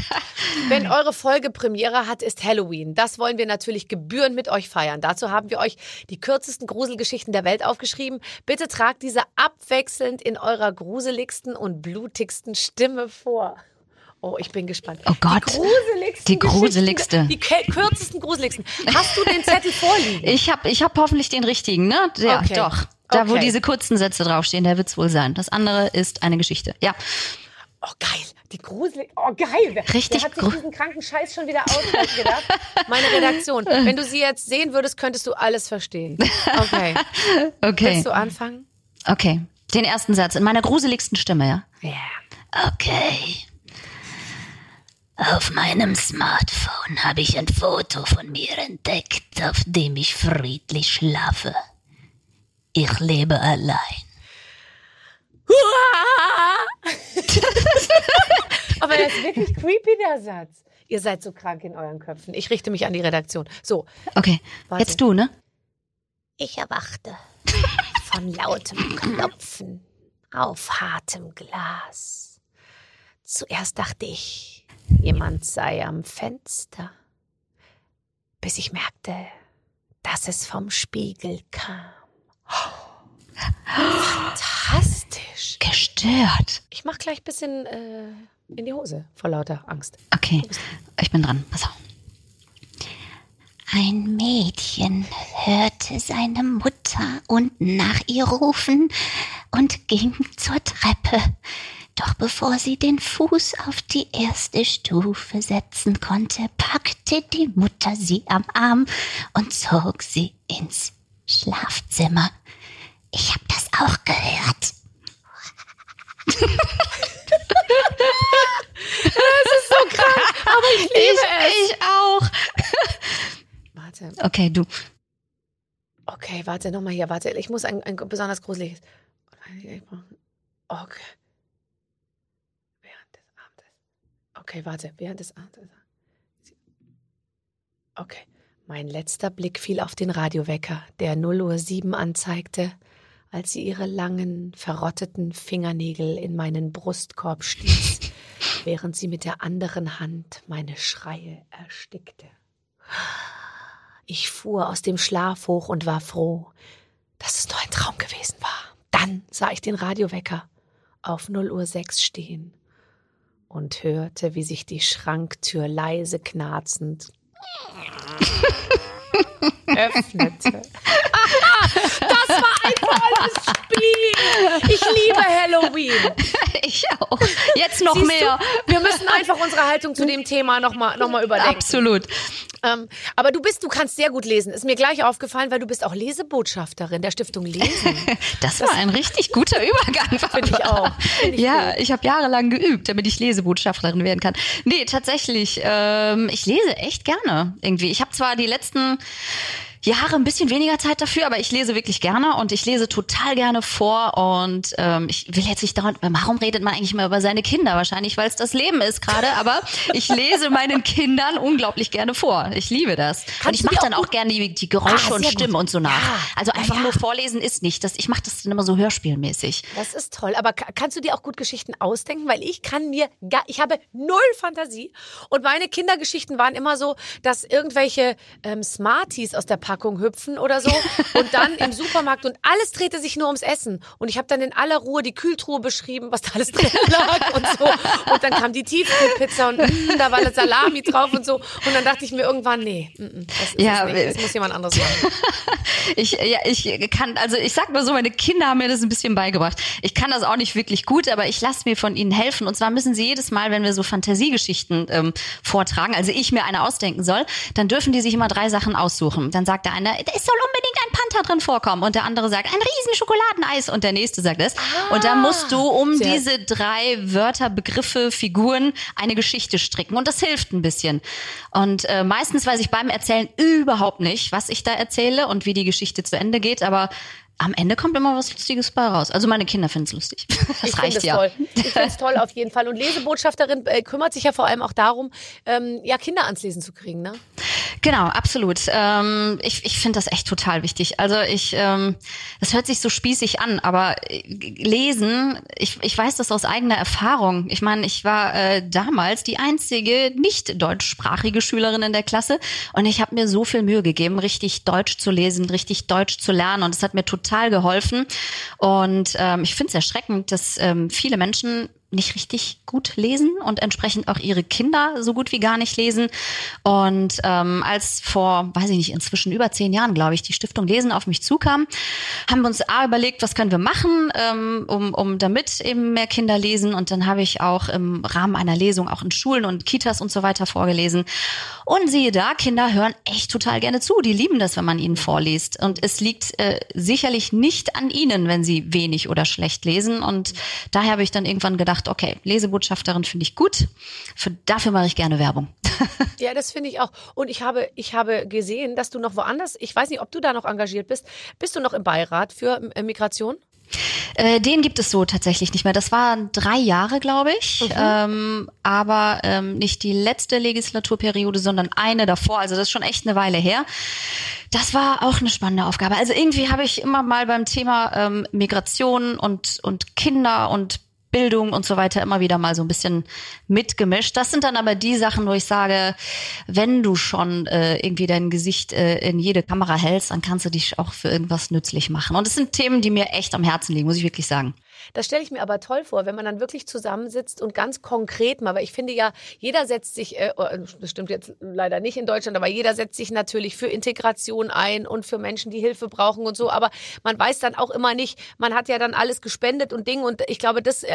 Speaker 2: Wenn eure Folge Premiere hat, ist Halloween. Das wollen wir natürlich gebührend mit euch feiern. Dazu haben wir euch die kürzesten Gruselgeschichten der Welt aufgeschrieben. Bitte tragt diese abwechselnd in eurer gruseligsten und blutigsten Stimme vor. Oh, ich bin gespannt.
Speaker 4: Oh Gott.
Speaker 2: Die gruseligsten
Speaker 4: Die gruseligste.
Speaker 2: Geschichten, Die ke- kürzesten, gruseligsten. Hast du den Zettel vorliegen?
Speaker 4: Ich habe ich hab hoffentlich den richtigen, ne? Ja,
Speaker 2: Okay.
Speaker 4: doch. Da, wo
Speaker 2: Okay.
Speaker 4: diese kurzen Sätze draufstehen, der wird's wohl sein. Das andere ist eine Geschichte. Ja.
Speaker 2: Oh, geil. Die gruselig. Oh, geil. Wer,
Speaker 4: Richtig
Speaker 2: wer hat sich
Speaker 4: gru-
Speaker 2: diesen kranken Scheiß schon wieder ausgedacht? Meine Redaktion. Wenn du sie jetzt sehen würdest, könntest du alles verstehen. Okay.
Speaker 4: Okay.
Speaker 2: Willst du anfangen?
Speaker 4: Okay. Den ersten Satz in meiner gruseligsten Stimme, ja?
Speaker 2: Ja.
Speaker 5: Okay. Auf meinem Smartphone habe ich ein Foto von mir entdeckt, auf dem ich friedlich schlafe. Ich lebe allein.
Speaker 2: Aber er ist wirklich creepy, der Satz. Ihr seid so krank in euren Köpfen. Ich richte mich an die Redaktion. So,
Speaker 4: Okay.
Speaker 2: Warte.
Speaker 4: Jetzt du, ne?
Speaker 5: Ich erwachte.
Speaker 2: von lautem Klopfen auf hartem Glas. Zuerst dachte ich, jemand sei am Fenster, bis ich merkte, dass es vom Spiegel kam. Fantastisch.
Speaker 4: Gestört.
Speaker 2: Ich mach gleich ein bisschen äh, in die Hose vor lauter Angst.
Speaker 4: Okay. Ich bin dran. Pass auf.
Speaker 5: Ein Mädchen hörte seine Mutter unten nach ihr rufen und ging zur Treppe. Doch bevor sie den Fuß auf die erste Stufe setzen konnte, packte die Mutter sie am Arm und zog sie ins Schlafzimmer. Ich habe das auch gehört.
Speaker 2: Das ist so krank, aber ich liebe
Speaker 4: ich,
Speaker 2: es.
Speaker 4: Ich auch.
Speaker 2: Warte.
Speaker 4: Okay, du.
Speaker 2: Okay, warte, nochmal hier, warte. Ich muss ein, ein besonders gruseliges. Okay. Während des Abends. Okay, warte, während des Abends. Okay. Mein letzter Blick fiel auf den Radiowecker, der null Uhr sieben anzeigte, als sie ihre langen, verrotteten Fingernägel in meinen Brustkorb stieß, während sie mit der anderen Hand meine Schreie erstickte. Ich fuhr aus dem Schlaf hoch und war froh, dass es nur ein Traum gewesen war. Dann sah ich den Radiowecker auf null Uhr sechs stehen und hörte, wie sich die Schranktür leise knarzend öffnete. Das war ein tolles Spiel. Ich liebe Halloween.
Speaker 4: Ich auch. Jetzt noch
Speaker 2: Siehst
Speaker 4: mehr.
Speaker 2: Du, wir müssen einfach unsere Haltung zu dem Thema nochmal noch mal überdenken.
Speaker 4: Absolut.
Speaker 2: Ähm, aber du bist, du kannst sehr gut lesen. Ist mir gleich aufgefallen, weil du bist auch Lesebotschafterin der Stiftung Lesen.
Speaker 4: Das war ein richtig guter Übergang.
Speaker 2: Finde ich auch. Find ich
Speaker 4: ja,
Speaker 2: gut.
Speaker 4: ich habe jahrelang geübt, damit ich Lesebotschafterin werden kann. Nee, tatsächlich, ähm, ich lese echt gerne irgendwie. Ich habe zwar die letzten Jahre ein bisschen weniger Zeit dafür, aber ich lese wirklich gerne und ich lese total gerne vor und ähm, ich will jetzt nicht dauernd, warum redet man eigentlich mal über seine Kinder? Wahrscheinlich, weil es das Leben ist gerade, aber ich lese meinen Kindern unglaublich gerne vor. Ich liebe das.
Speaker 2: Kannst
Speaker 4: und ich
Speaker 2: du
Speaker 4: mache
Speaker 2: die
Speaker 4: dann
Speaker 2: auch
Speaker 4: auch gerne die, die Geräusche
Speaker 2: Ah,
Speaker 4: und
Speaker 2: sehr
Speaker 4: Stimmen
Speaker 2: gut.
Speaker 4: und so nach.
Speaker 2: Ja.
Speaker 4: Also einfach
Speaker 2: Ja, ja.
Speaker 4: nur vorlesen ist nicht. Das, ich mache das dann immer so hörspielmäßig.
Speaker 2: Das ist toll. Aber ka- kannst du dir auch gut Geschichten ausdenken? Weil ich kann mir gar, ich habe null Fantasie. Und meine Kindergeschichten waren immer so, dass irgendwelche ähm, Smarties aus der Packung hüpfen oder so und dann im Supermarkt und alles drehte sich nur ums Essen. Und ich habe dann in aller Ruhe die Kühltruhe beschrieben, was da alles drin lag und so. Und dann kam die Tiefkühlpizza und mm, da war eine Salami drauf und so. Und dann dachte ich mir irgendwann, nee, mm, mm, das ist
Speaker 4: Ja,
Speaker 2: es nicht. Das muss jemand anderes machen.
Speaker 4: Ich, ja, ich kann, also ich sag mal so, meine Kinder haben mir das ein bisschen beigebracht. Ich kann das auch nicht wirklich gut, aber ich lasse mir von ihnen helfen. Und zwar müssen sie jedes Mal, wenn wir so Fantasiegeschichten ähm, vortragen, also ich mir eine ausdenken soll, dann dürfen die sich immer drei Sachen aussuchen. Dann sagt der eine, es soll unbedingt ein Panther drin vorkommen. Und der andere sagt, ein riesen Schokoladeneis. Und der nächste sagt es.
Speaker 2: Ah,
Speaker 4: und dann musst du um
Speaker 2: sehr-
Speaker 4: diese drei Wörter, Begriffe, Figuren eine Geschichte stricken. Und das hilft ein bisschen. Und äh, meistens weiß ich beim Erzählen überhaupt nicht, was ich da erzähle und wie die Geschichte zu Ende geht. Aber am Ende kommt immer was Lustiges bei raus. Also meine Kinder finden es lustig. Das
Speaker 2: Ich finde
Speaker 4: reicht
Speaker 2: es
Speaker 4: ja.
Speaker 2: toll. Ich finde es toll auf jeden Fall. Und Lesebotschafterin äh, kümmert sich ja vor allem auch darum, ähm, ja, Kinder ans Lesen zu kriegen, ne?
Speaker 4: Genau, absolut. Ähm, ich ich finde das echt total wichtig. Also ich, ähm, das hört sich so spießig an, aber äh, lesen, ich, ich weiß das aus eigener Erfahrung. Ich meine, ich war äh, damals die einzige nicht deutschsprachige Schülerin in der Klasse und ich habe mir so viel Mühe gegeben, richtig Deutsch zu lesen, richtig Deutsch zu lernen und es hat mir total geholfen. Und ähm, ich finde es erschreckend, dass ähm, viele Menschen nicht richtig gut lesen und entsprechend auch ihre Kinder so gut wie gar nicht lesen. Und ähm, als vor, weiß ich nicht, inzwischen über zehn Jahren, glaube ich, die Stiftung Lesen auf mich zukam, haben wir uns A, überlegt, was können wir machen, ähm, um, um damit eben mehr Kinder lesen. Und dann habe ich auch im Rahmen einer Lesung auch in Schulen und Kitas und so weiter vorgelesen. Und siehe da, Kinder hören echt total gerne zu. Die lieben das, wenn man ihnen vorliest. Und es liegt äh, sicherlich nicht an ihnen, wenn sie wenig oder schlecht lesen. Und daher habe ich dann irgendwann gedacht, okay, Lesebotschafterin finde ich gut. Für, dafür mache ich gerne Werbung.
Speaker 2: Ja, das finde ich auch. Und ich habe, ich habe gesehen, dass du noch woanders, ich weiß nicht, ob du da noch engagiert bist, bist du noch im Beirat für äh, Migration?
Speaker 4: Äh, den gibt es so tatsächlich nicht mehr. Das waren drei Jahre, glaube ich. Mhm. Ähm, aber ähm, nicht die letzte Legislaturperiode, sondern eine davor. Also das ist schon echt eine Weile her. Das war auch eine spannende Aufgabe. Also irgendwie habe ich immer mal beim Thema ähm, Migration und, und Kinder und Bildung und so weiter immer wieder mal so ein bisschen mitgemischt. Das sind dann aber die Sachen, wo ich sage, wenn du schon äh, irgendwie dein Gesicht äh, in jede Kamera hältst, dann kannst du dich auch für irgendwas nützlich machen. Und es sind Themen, die mir echt am Herzen liegen, muss ich wirklich sagen.
Speaker 2: Das stelle ich mir aber toll vor, wenn man dann wirklich zusammensitzt und ganz konkret mal, weil ich finde ja, jeder setzt sich, äh, das stimmt jetzt leider nicht in Deutschland, aber jeder setzt sich natürlich für Integration ein und für Menschen, die Hilfe brauchen und so, aber man weiß dann auch immer nicht, man hat ja dann alles gespendet und Ding und ich glaube, das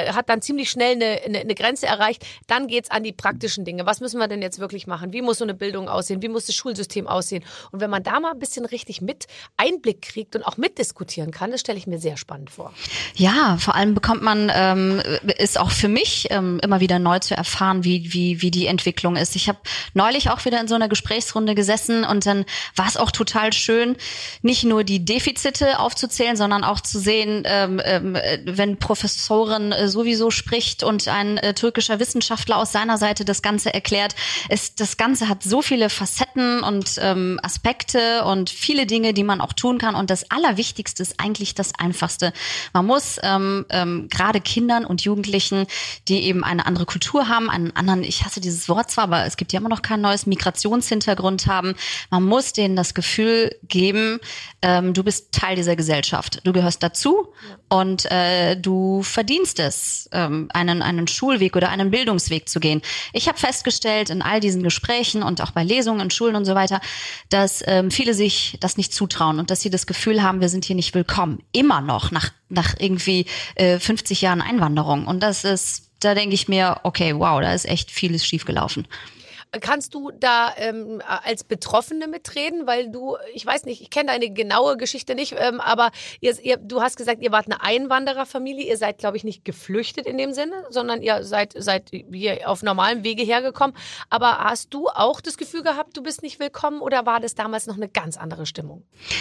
Speaker 2: hat dann ziemlich schnell eine, eine, eine Grenze erreicht. Dann geht's an die praktischen Dinge. Was müssen wir denn jetzt wirklich machen? Wie muss so eine Bildung aussehen? Wie muss das Schulsystem aussehen? Und wenn man da mal ein bisschen richtig mit Einblick kriegt und auch mitdiskutieren kann, das stelle ich mir sehr spannend vor.
Speaker 4: Ja, vor allem bekommt man, ähm, ist auch für mich ähm, immer wieder neu zu erfahren, wie wie wie die Entwicklung ist. Ich habe neulich auch wieder in so einer Gesprächsrunde gesessen und dann war es auch total schön, nicht nur die Defizite aufzuzählen, sondern auch zu sehen, ähm, ähm, wenn Professorin äh, sowieso spricht und ein äh, türkischer Wissenschaftler aus seiner Seite das Ganze erklärt. Ist, das Ganze hat so viele Facetten und ähm, Aspekte und viele Dinge, die man auch tun kann. Und das Allerwichtigste ist eigentlich das Einfachste. Man muss ähm, ähm, gerade Kindern und Jugendlichen, die eben eine andere Kultur haben, einen anderen, ich hasse dieses Wort zwar, aber es gibt ja immer noch kein neues, Migrationshintergrund haben. Man muss denen das Gefühl geben, ähm, du bist Teil dieser Gesellschaft. Du gehörst dazu ja. und äh, du verdienst es, ähm, einen, einen Schulweg oder einen Bildungsweg zu gehen. Ich habe festgestellt in all diesen Gesprächen und auch bei Lesungen in Schulen und so weiter, dass ähm, viele sich das nicht zutrauen und dass sie das Gefühl haben, wir sind hier nicht willkommen. Immer noch, nach, nach irgendwie äh, fünfzig Jahren Einwanderung. Und das ist, da denke ich mir, okay, wow, da ist echt vieles schiefgelaufen.
Speaker 2: Kannst du da ähm, als Betroffene mitreden? Weil du, ich weiß nicht, ich kenne deine genaue Geschichte nicht, ähm, aber ihr, ihr, du hast gesagt, ihr wart eine Einwandererfamilie. Ihr seid, glaube ich, nicht geflüchtet in dem Sinne, sondern ihr seid, seid hier auf normalem Wege hergekommen. Aber hast du auch das Gefühl gehabt, du bist nicht willkommen oder war das damals noch eine ganz andere Stimmung?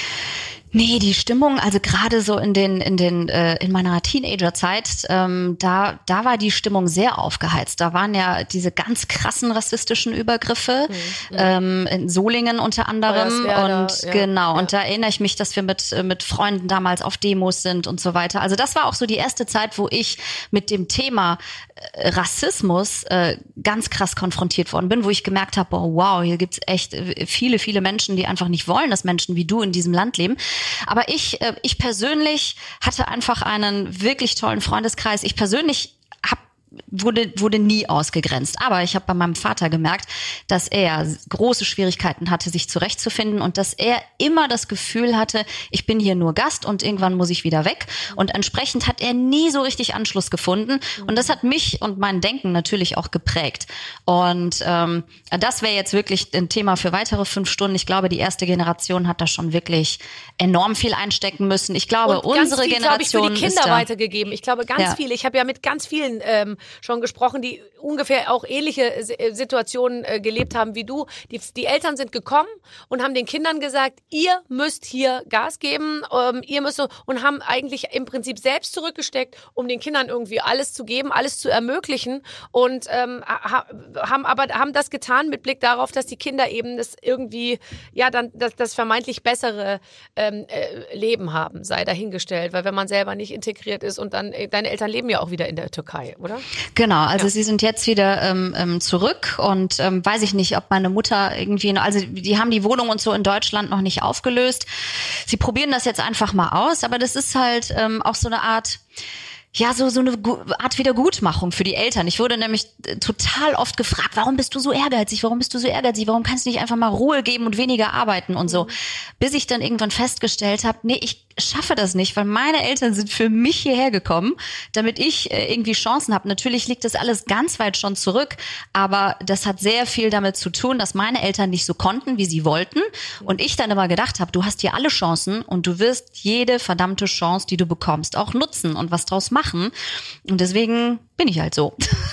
Speaker 4: Nee, die Stimmung, also gerade so in den in den äh, in meiner Teenagerzeit, ähm, da da war die Stimmung sehr aufgeheizt. Da waren ja diese ganz krassen rassistischen Übergriffe mhm. ähm, in Solingen unter anderem und ja, genau. Ja. Und da erinnere ich mich, dass wir mit mit Freunden damals auf Demos sind und so weiter. Also das war auch so die erste Zeit, wo ich mit dem Thema äh, Rassismus äh, ganz krass konfrontiert worden bin, wo ich gemerkt habe, oh, wow, hier gibt's echt viele viele Menschen, die einfach nicht wollen, dass Menschen wie du in diesem Land leben. Aber ich, ich persönlich hatte einfach einen wirklich tollen Freundeskreis. Ich persönlich hab wurde wurde nie ausgegrenzt. Aber ich habe bei meinem Vater gemerkt, dass er große Schwierigkeiten hatte, sich zurechtzufinden und dass er immer das Gefühl hatte, ich bin hier nur Gast und irgendwann muss ich wieder weg. Und entsprechend hat er nie so richtig Anschluss gefunden. Und das hat mich und mein Denken natürlich auch geprägt. Und ähm, das wäre jetzt wirklich ein Thema für weitere fünf Stunden. Ich glaube, die erste Generation hat da schon wirklich enorm viel einstecken müssen. Ich glaube,
Speaker 2: und
Speaker 4: unsere
Speaker 2: viel,
Speaker 4: Generation
Speaker 2: ich, für die Kinder
Speaker 4: ist da,
Speaker 2: weitergegeben. Ich glaube, ganz
Speaker 4: ja.
Speaker 2: viele. Ich habe ja mit ganz vielen ähm, schon gesprochen, die ungefähr auch ähnliche Situationen äh, gelebt haben wie du. Die, die Eltern sind gekommen und haben den Kindern gesagt, ihr müsst hier Gas geben, ähm, ihr müsst so, und haben eigentlich im Prinzip selbst zurückgesteckt, um den Kindern irgendwie alles zu geben, alles zu ermöglichen und ähm, ha, haben aber haben das getan mit Blick darauf, dass die Kinder eben das irgendwie, ja, dann das, das vermeintlich bessere ähm, äh, Leben haben, sei dahingestellt, weil wenn man selber nicht integriert ist und dann, äh, deine Eltern leben ja auch wieder in der Türkei, oder?
Speaker 4: Genau, also
Speaker 2: ja.
Speaker 4: sie sind jetzt wieder ähm, zurück und ähm, weiß ich nicht, ob meine Mutter irgendwie, also die haben die Wohnung und so in Deutschland noch nicht aufgelöst. Sie probieren das jetzt einfach mal aus, aber das ist halt ähm, auch so eine Art, ja, so so eine Art Wiedergutmachung für die Eltern. Ich wurde nämlich total oft gefragt, warum bist du so ehrgeizig? Warum bist du so ehrgeizig? Warum kannst du nicht einfach mal Ruhe geben und weniger arbeiten und so? Mhm. Bis ich dann irgendwann festgestellt habe, nee, ich schaffe das nicht, weil meine Eltern sind für mich hierher gekommen, damit ich äh, irgendwie Chancen habe. Natürlich liegt das alles ganz weit schon zurück, aber das hat sehr viel damit zu tun, dass meine Eltern nicht so konnten, wie sie wollten und ich dann immer gedacht habe, du hast hier alle Chancen und du wirst jede verdammte Chance, die du bekommst, auch nutzen und was draus machen. Und deswegen bin ich halt so.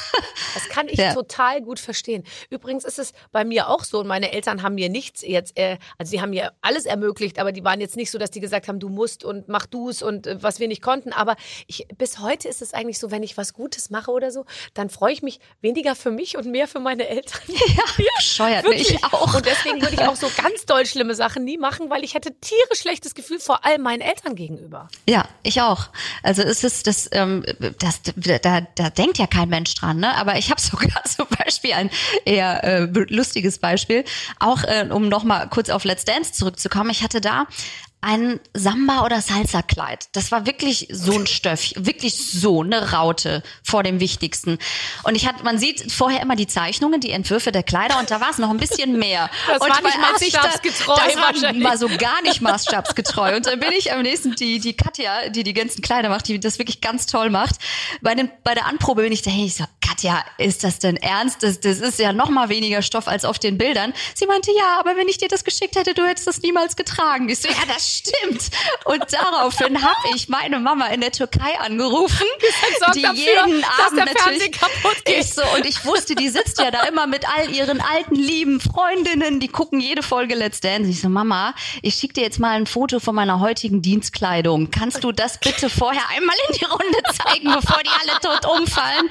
Speaker 2: Das kann ich
Speaker 4: ja.
Speaker 2: total gut verstehen. Übrigens ist es bei mir auch so und meine Eltern haben mir nichts jetzt, äh, also sie haben mir alles ermöglicht, aber die waren jetzt nicht so, dass die gesagt haben, du musst und mach du's und äh, was wir nicht konnten. Aber ich, bis heute ist es eigentlich so, wenn ich was Gutes mache oder so, dann freue ich mich weniger für mich und mehr für meine Eltern.
Speaker 4: Ja, ja bescheuert mich auch.
Speaker 2: Und deswegen würde ich auch so ganz doll schlimme Sachen nie machen, weil ich hätte tierisch schlechtes Gefühl, vor allem meinen Eltern gegenüber.
Speaker 4: Ja, ich auch. Also es ist das, ähm, das da, da denkt ja kein Mensch dran, ne? Aber ich habe sogar zum Beispiel ein eher äh, lustiges Beispiel, auch äh, um nochmal kurz auf Let's Dance zurückzukommen. Ich hatte da ein Samba- oder Salsa-Kleid. Das war wirklich so ein Stöff, wirklich so eine Raute vor dem Wichtigsten. Und ich hatte, man sieht vorher immer die Zeichnungen, die Entwürfe der Kleider und da war es noch ein bisschen mehr.
Speaker 2: Das
Speaker 4: und
Speaker 2: war nicht
Speaker 4: als ich
Speaker 2: maßstabsgetreu
Speaker 4: da, Das war
Speaker 2: wahrscheinlich.
Speaker 4: mal so gar nicht maßstabsgetreu. Und dann bin ich am nächsten, die die Katja, die die ganzen Kleider macht, die das wirklich ganz toll macht, bei, den, bei der Anprobe bin ich da, hey, ich so, Katja, ist das denn ernst? Das, das ist ja noch mal weniger Stoff als auf den Bildern. Sie meinte, ja, aber wenn ich dir das geschickt hätte, du hättest das niemals getragen. Ich so, ja, das stimmt. Und daraufhin habe ich meine Mama in der Türkei angerufen,
Speaker 2: Sorgt
Speaker 4: die
Speaker 2: dafür,
Speaker 4: jeden
Speaker 2: dass
Speaker 4: Abend
Speaker 2: der
Speaker 4: natürlich
Speaker 2: Fernseher kaputt geht.
Speaker 4: ich so und ich wusste, die sitzt ja da immer mit all ihren alten lieben Freundinnen, die gucken jede Folge Let's Dance. Ich so, Mama, ich schicke dir jetzt mal ein Foto von meiner heutigen Dienstkleidung. Kannst du das bitte vorher einmal in die Runde zeigen, bevor die alle tot umfallen?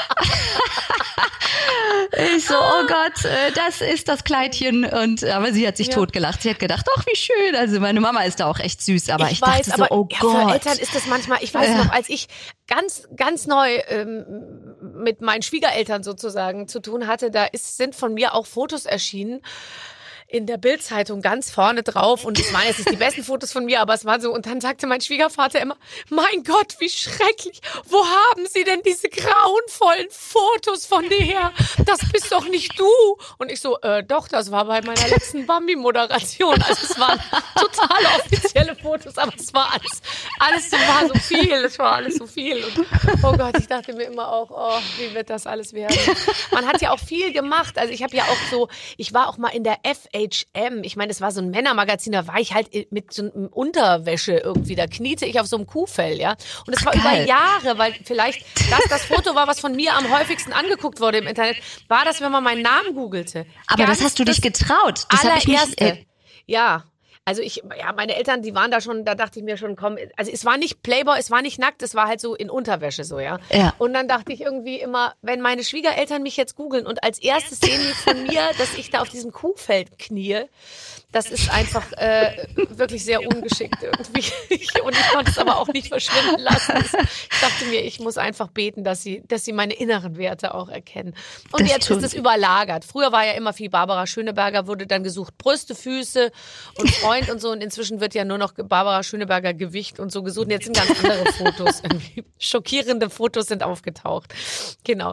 Speaker 4: Ich so, oh Gott, äh, das ist das Kleidchen. Und aber sie hat sich
Speaker 2: Ja.
Speaker 4: totgelacht. Sie hat gedacht, ach wie schön. Also meine Mama ist da auch echt süß. Aber ich,
Speaker 2: ich weiß,
Speaker 4: dachte so,
Speaker 2: aber
Speaker 4: oh
Speaker 2: ja,
Speaker 4: Gott.
Speaker 2: für Eltern ist das manchmal, ich weiß
Speaker 4: Ja.
Speaker 2: noch, als ich ganz, ganz neu ähm, mit meinen Schwiegereltern sozusagen zu tun hatte, da ist, sind von mir auch Fotos erschienen. In der Bild-Zeitung ganz vorne drauf und es waren jetzt nicht die besten Fotos von mir, aber es war so und dann sagte mein Schwiegervater immer, mein Gott, wie schrecklich, wo haben Sie denn diese grauenvollen Fotos von dir her? Das bist doch nicht du. Und ich so, äh, doch, das war bei meiner letzten Bambi-Moderation. Also es waren total offizielle Fotos, aber es war alles, alles so, war so viel, es war alles so viel. Und, oh Gott, ich dachte mir immer auch, oh, wie wird das alles werden? Man hat ja auch viel gemacht, also ich habe ja auch so, ich war auch mal in der F H M. Ich meine, es war so ein Männermagazin, da war ich halt mit so einer Unterwäsche irgendwie, da kniete ich auf so einem Kuhfell, ja. Und es war
Speaker 4: Ach,
Speaker 2: über
Speaker 4: geil.
Speaker 2: Jahre, weil vielleicht das das Foto war, was von mir am häufigsten angeguckt wurde im Internet, war das, wenn man meinen Namen googelte.
Speaker 4: Aber
Speaker 2: Ganz
Speaker 4: das hast du dich getraut. Das habe ich mich.
Speaker 2: allererste.
Speaker 4: Äh,
Speaker 2: Ja. Also ich, ja, meine Eltern, die waren da schon, da dachte ich mir schon, komm, also es war nicht Playboy, es war nicht nackt, es war halt so in Unterwäsche so, ja.
Speaker 4: Ja.
Speaker 2: Und dann dachte ich irgendwie immer, wenn meine Schwiegereltern mich jetzt googeln und als erstes sehen die von mir, dass ich da auf diesem Kuhfeld knie, das ist einfach äh, wirklich sehr ungeschickt irgendwie. Und ich konnte es aber auch nicht verschwinden lassen. Ich dachte mir, ich muss einfach beten, dass sie, dass sie meine inneren Werte auch erkennen. Und
Speaker 4: Das
Speaker 2: jetzt
Speaker 4: tun
Speaker 2: ist es
Speaker 4: sie.
Speaker 2: überlagert. Früher war ja immer viel Barbara Schöneberger, wurde dann gesucht Brüste, Füße und Freund und so. Und inzwischen wird ja nur noch Barbara Schöneberger Gewicht und so gesucht. Und jetzt sind ganz andere Fotos. Irgendwie schockierende Fotos sind aufgetaucht. Genau.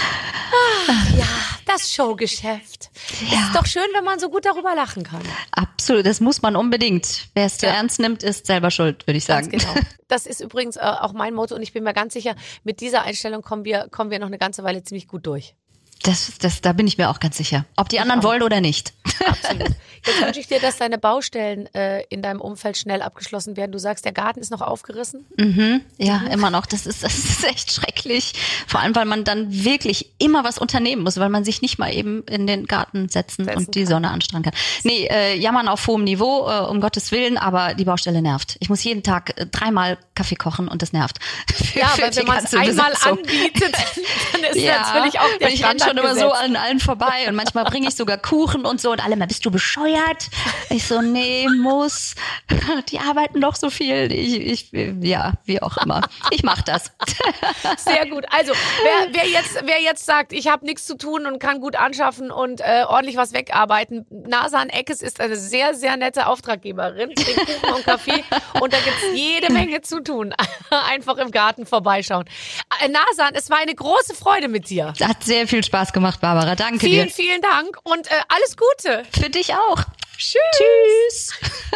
Speaker 2: Ah, ja, das Showgeschäft.
Speaker 4: Ja.
Speaker 2: Ist doch schön, wenn man so gut darüber lachen kann.
Speaker 4: Absolut, das muss man unbedingt. Wer es zu
Speaker 2: Ja.
Speaker 4: ernst nimmt, ist selber schuld, würde ich sagen.
Speaker 2: Ganz genau. Das ist übrigens äh, auch mein Motto und ich bin mir ganz sicher, mit dieser Einstellung kommen wir, kommen wir noch eine ganze Weile ziemlich gut durch.
Speaker 4: Das, das, da bin ich mir auch ganz sicher. Ob die anderen
Speaker 2: auch.
Speaker 4: wollen oder nicht.
Speaker 2: Absolut. Jetzt wünsche ich dir, dass deine Baustellen äh, in deinem Umfeld schnell abgeschlossen werden. Du sagst, der Garten ist noch aufgerissen.
Speaker 4: Mhm. Ja, immer noch. Das ist, das ist echt schrecklich. Vor allem, weil man dann wirklich immer was unternehmen muss, weil man sich nicht mal eben in den Garten setzen,
Speaker 2: Setzen
Speaker 4: und die
Speaker 2: kann.
Speaker 4: Sonne anstrahlen kann. Nee, äh, jammern auf hohem Niveau, äh, um Gottes Willen, aber die Baustelle nervt. Ich muss jeden Tag äh, dreimal Kaffee kochen und das nervt. Für-
Speaker 2: Ja,
Speaker 4: für
Speaker 2: weil
Speaker 4: die
Speaker 2: wenn man es
Speaker 4: ganze
Speaker 2: einmal
Speaker 4: Besatzung.
Speaker 2: anbietet, dann ist natürlich auch der
Speaker 4: und ich renn schon immer so
Speaker 2: Standard
Speaker 4: an allen vorbei und manchmal bringe ich sogar Kuchen und so und alle mal, bist du bescheuert? Ich so, nee, muss. Die arbeiten doch so viel. Ich, ich, ja, wie auch immer. Ich mach das.
Speaker 2: Sehr gut. Also, wer, wer, jetzt, wer jetzt sagt, ich habe nichts zu tun und kann gut anschaffen und äh, ordentlich was wegarbeiten, Nasan Eckes ist eine sehr, sehr nette Auftraggeberin. Trinkt Kuchen und Kaffee und da gibt's jede Menge zu tun. Einfach im Garten vorbeischauen. Äh, Nasan, es war eine große Freude mit dir.
Speaker 4: Hat sehr viel Spaß gemacht, Barbara. Danke
Speaker 2: Vielen,
Speaker 4: dir.
Speaker 2: vielen Dank und äh, alles Gute.
Speaker 4: Für dich auch.
Speaker 2: Tschüss.
Speaker 4: Tschüss.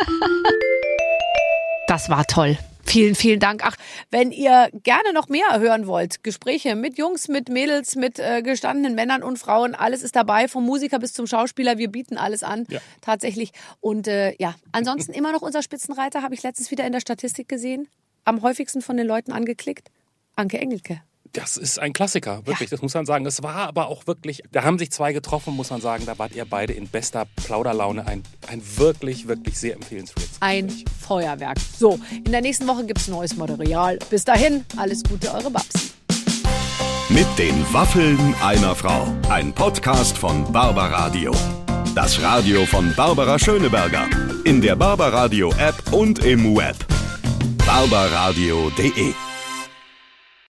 Speaker 2: Das war toll. Vielen, vielen Dank. Ach, wenn ihr gerne noch mehr hören wollt, Gespräche mit Jungs, mit Mädels, mit äh, gestandenen Männern und Frauen, alles ist dabei, vom Musiker bis zum Schauspieler. Wir bieten alles an,
Speaker 3: Ja.
Speaker 2: tatsächlich. Und äh, ja, ansonsten immer noch unser Spitzenreiter, habe ich letztens wieder in der Statistik gesehen. Am häufigsten von den Leuten angeklickt. Anke Engelke.
Speaker 3: Das ist ein Klassiker, wirklich, das muss man sagen. Es war aber auch wirklich, da haben sich zwei getroffen, muss man sagen, da wart ihr beide in bester Plauderlaune. Ein, ein wirklich, wirklich sehr empfehlenswertes.
Speaker 2: Ein Feuerwerk. So, in der nächsten Woche gibt's neues Material. Bis dahin, alles Gute, eure Babsi.
Speaker 1: Mit den Waffeln einer Frau. Ein Podcast von Barbaradio. Das Radio von Barbara Schöneberger. In der Barbaradio App und im Web. barbaradio punkt de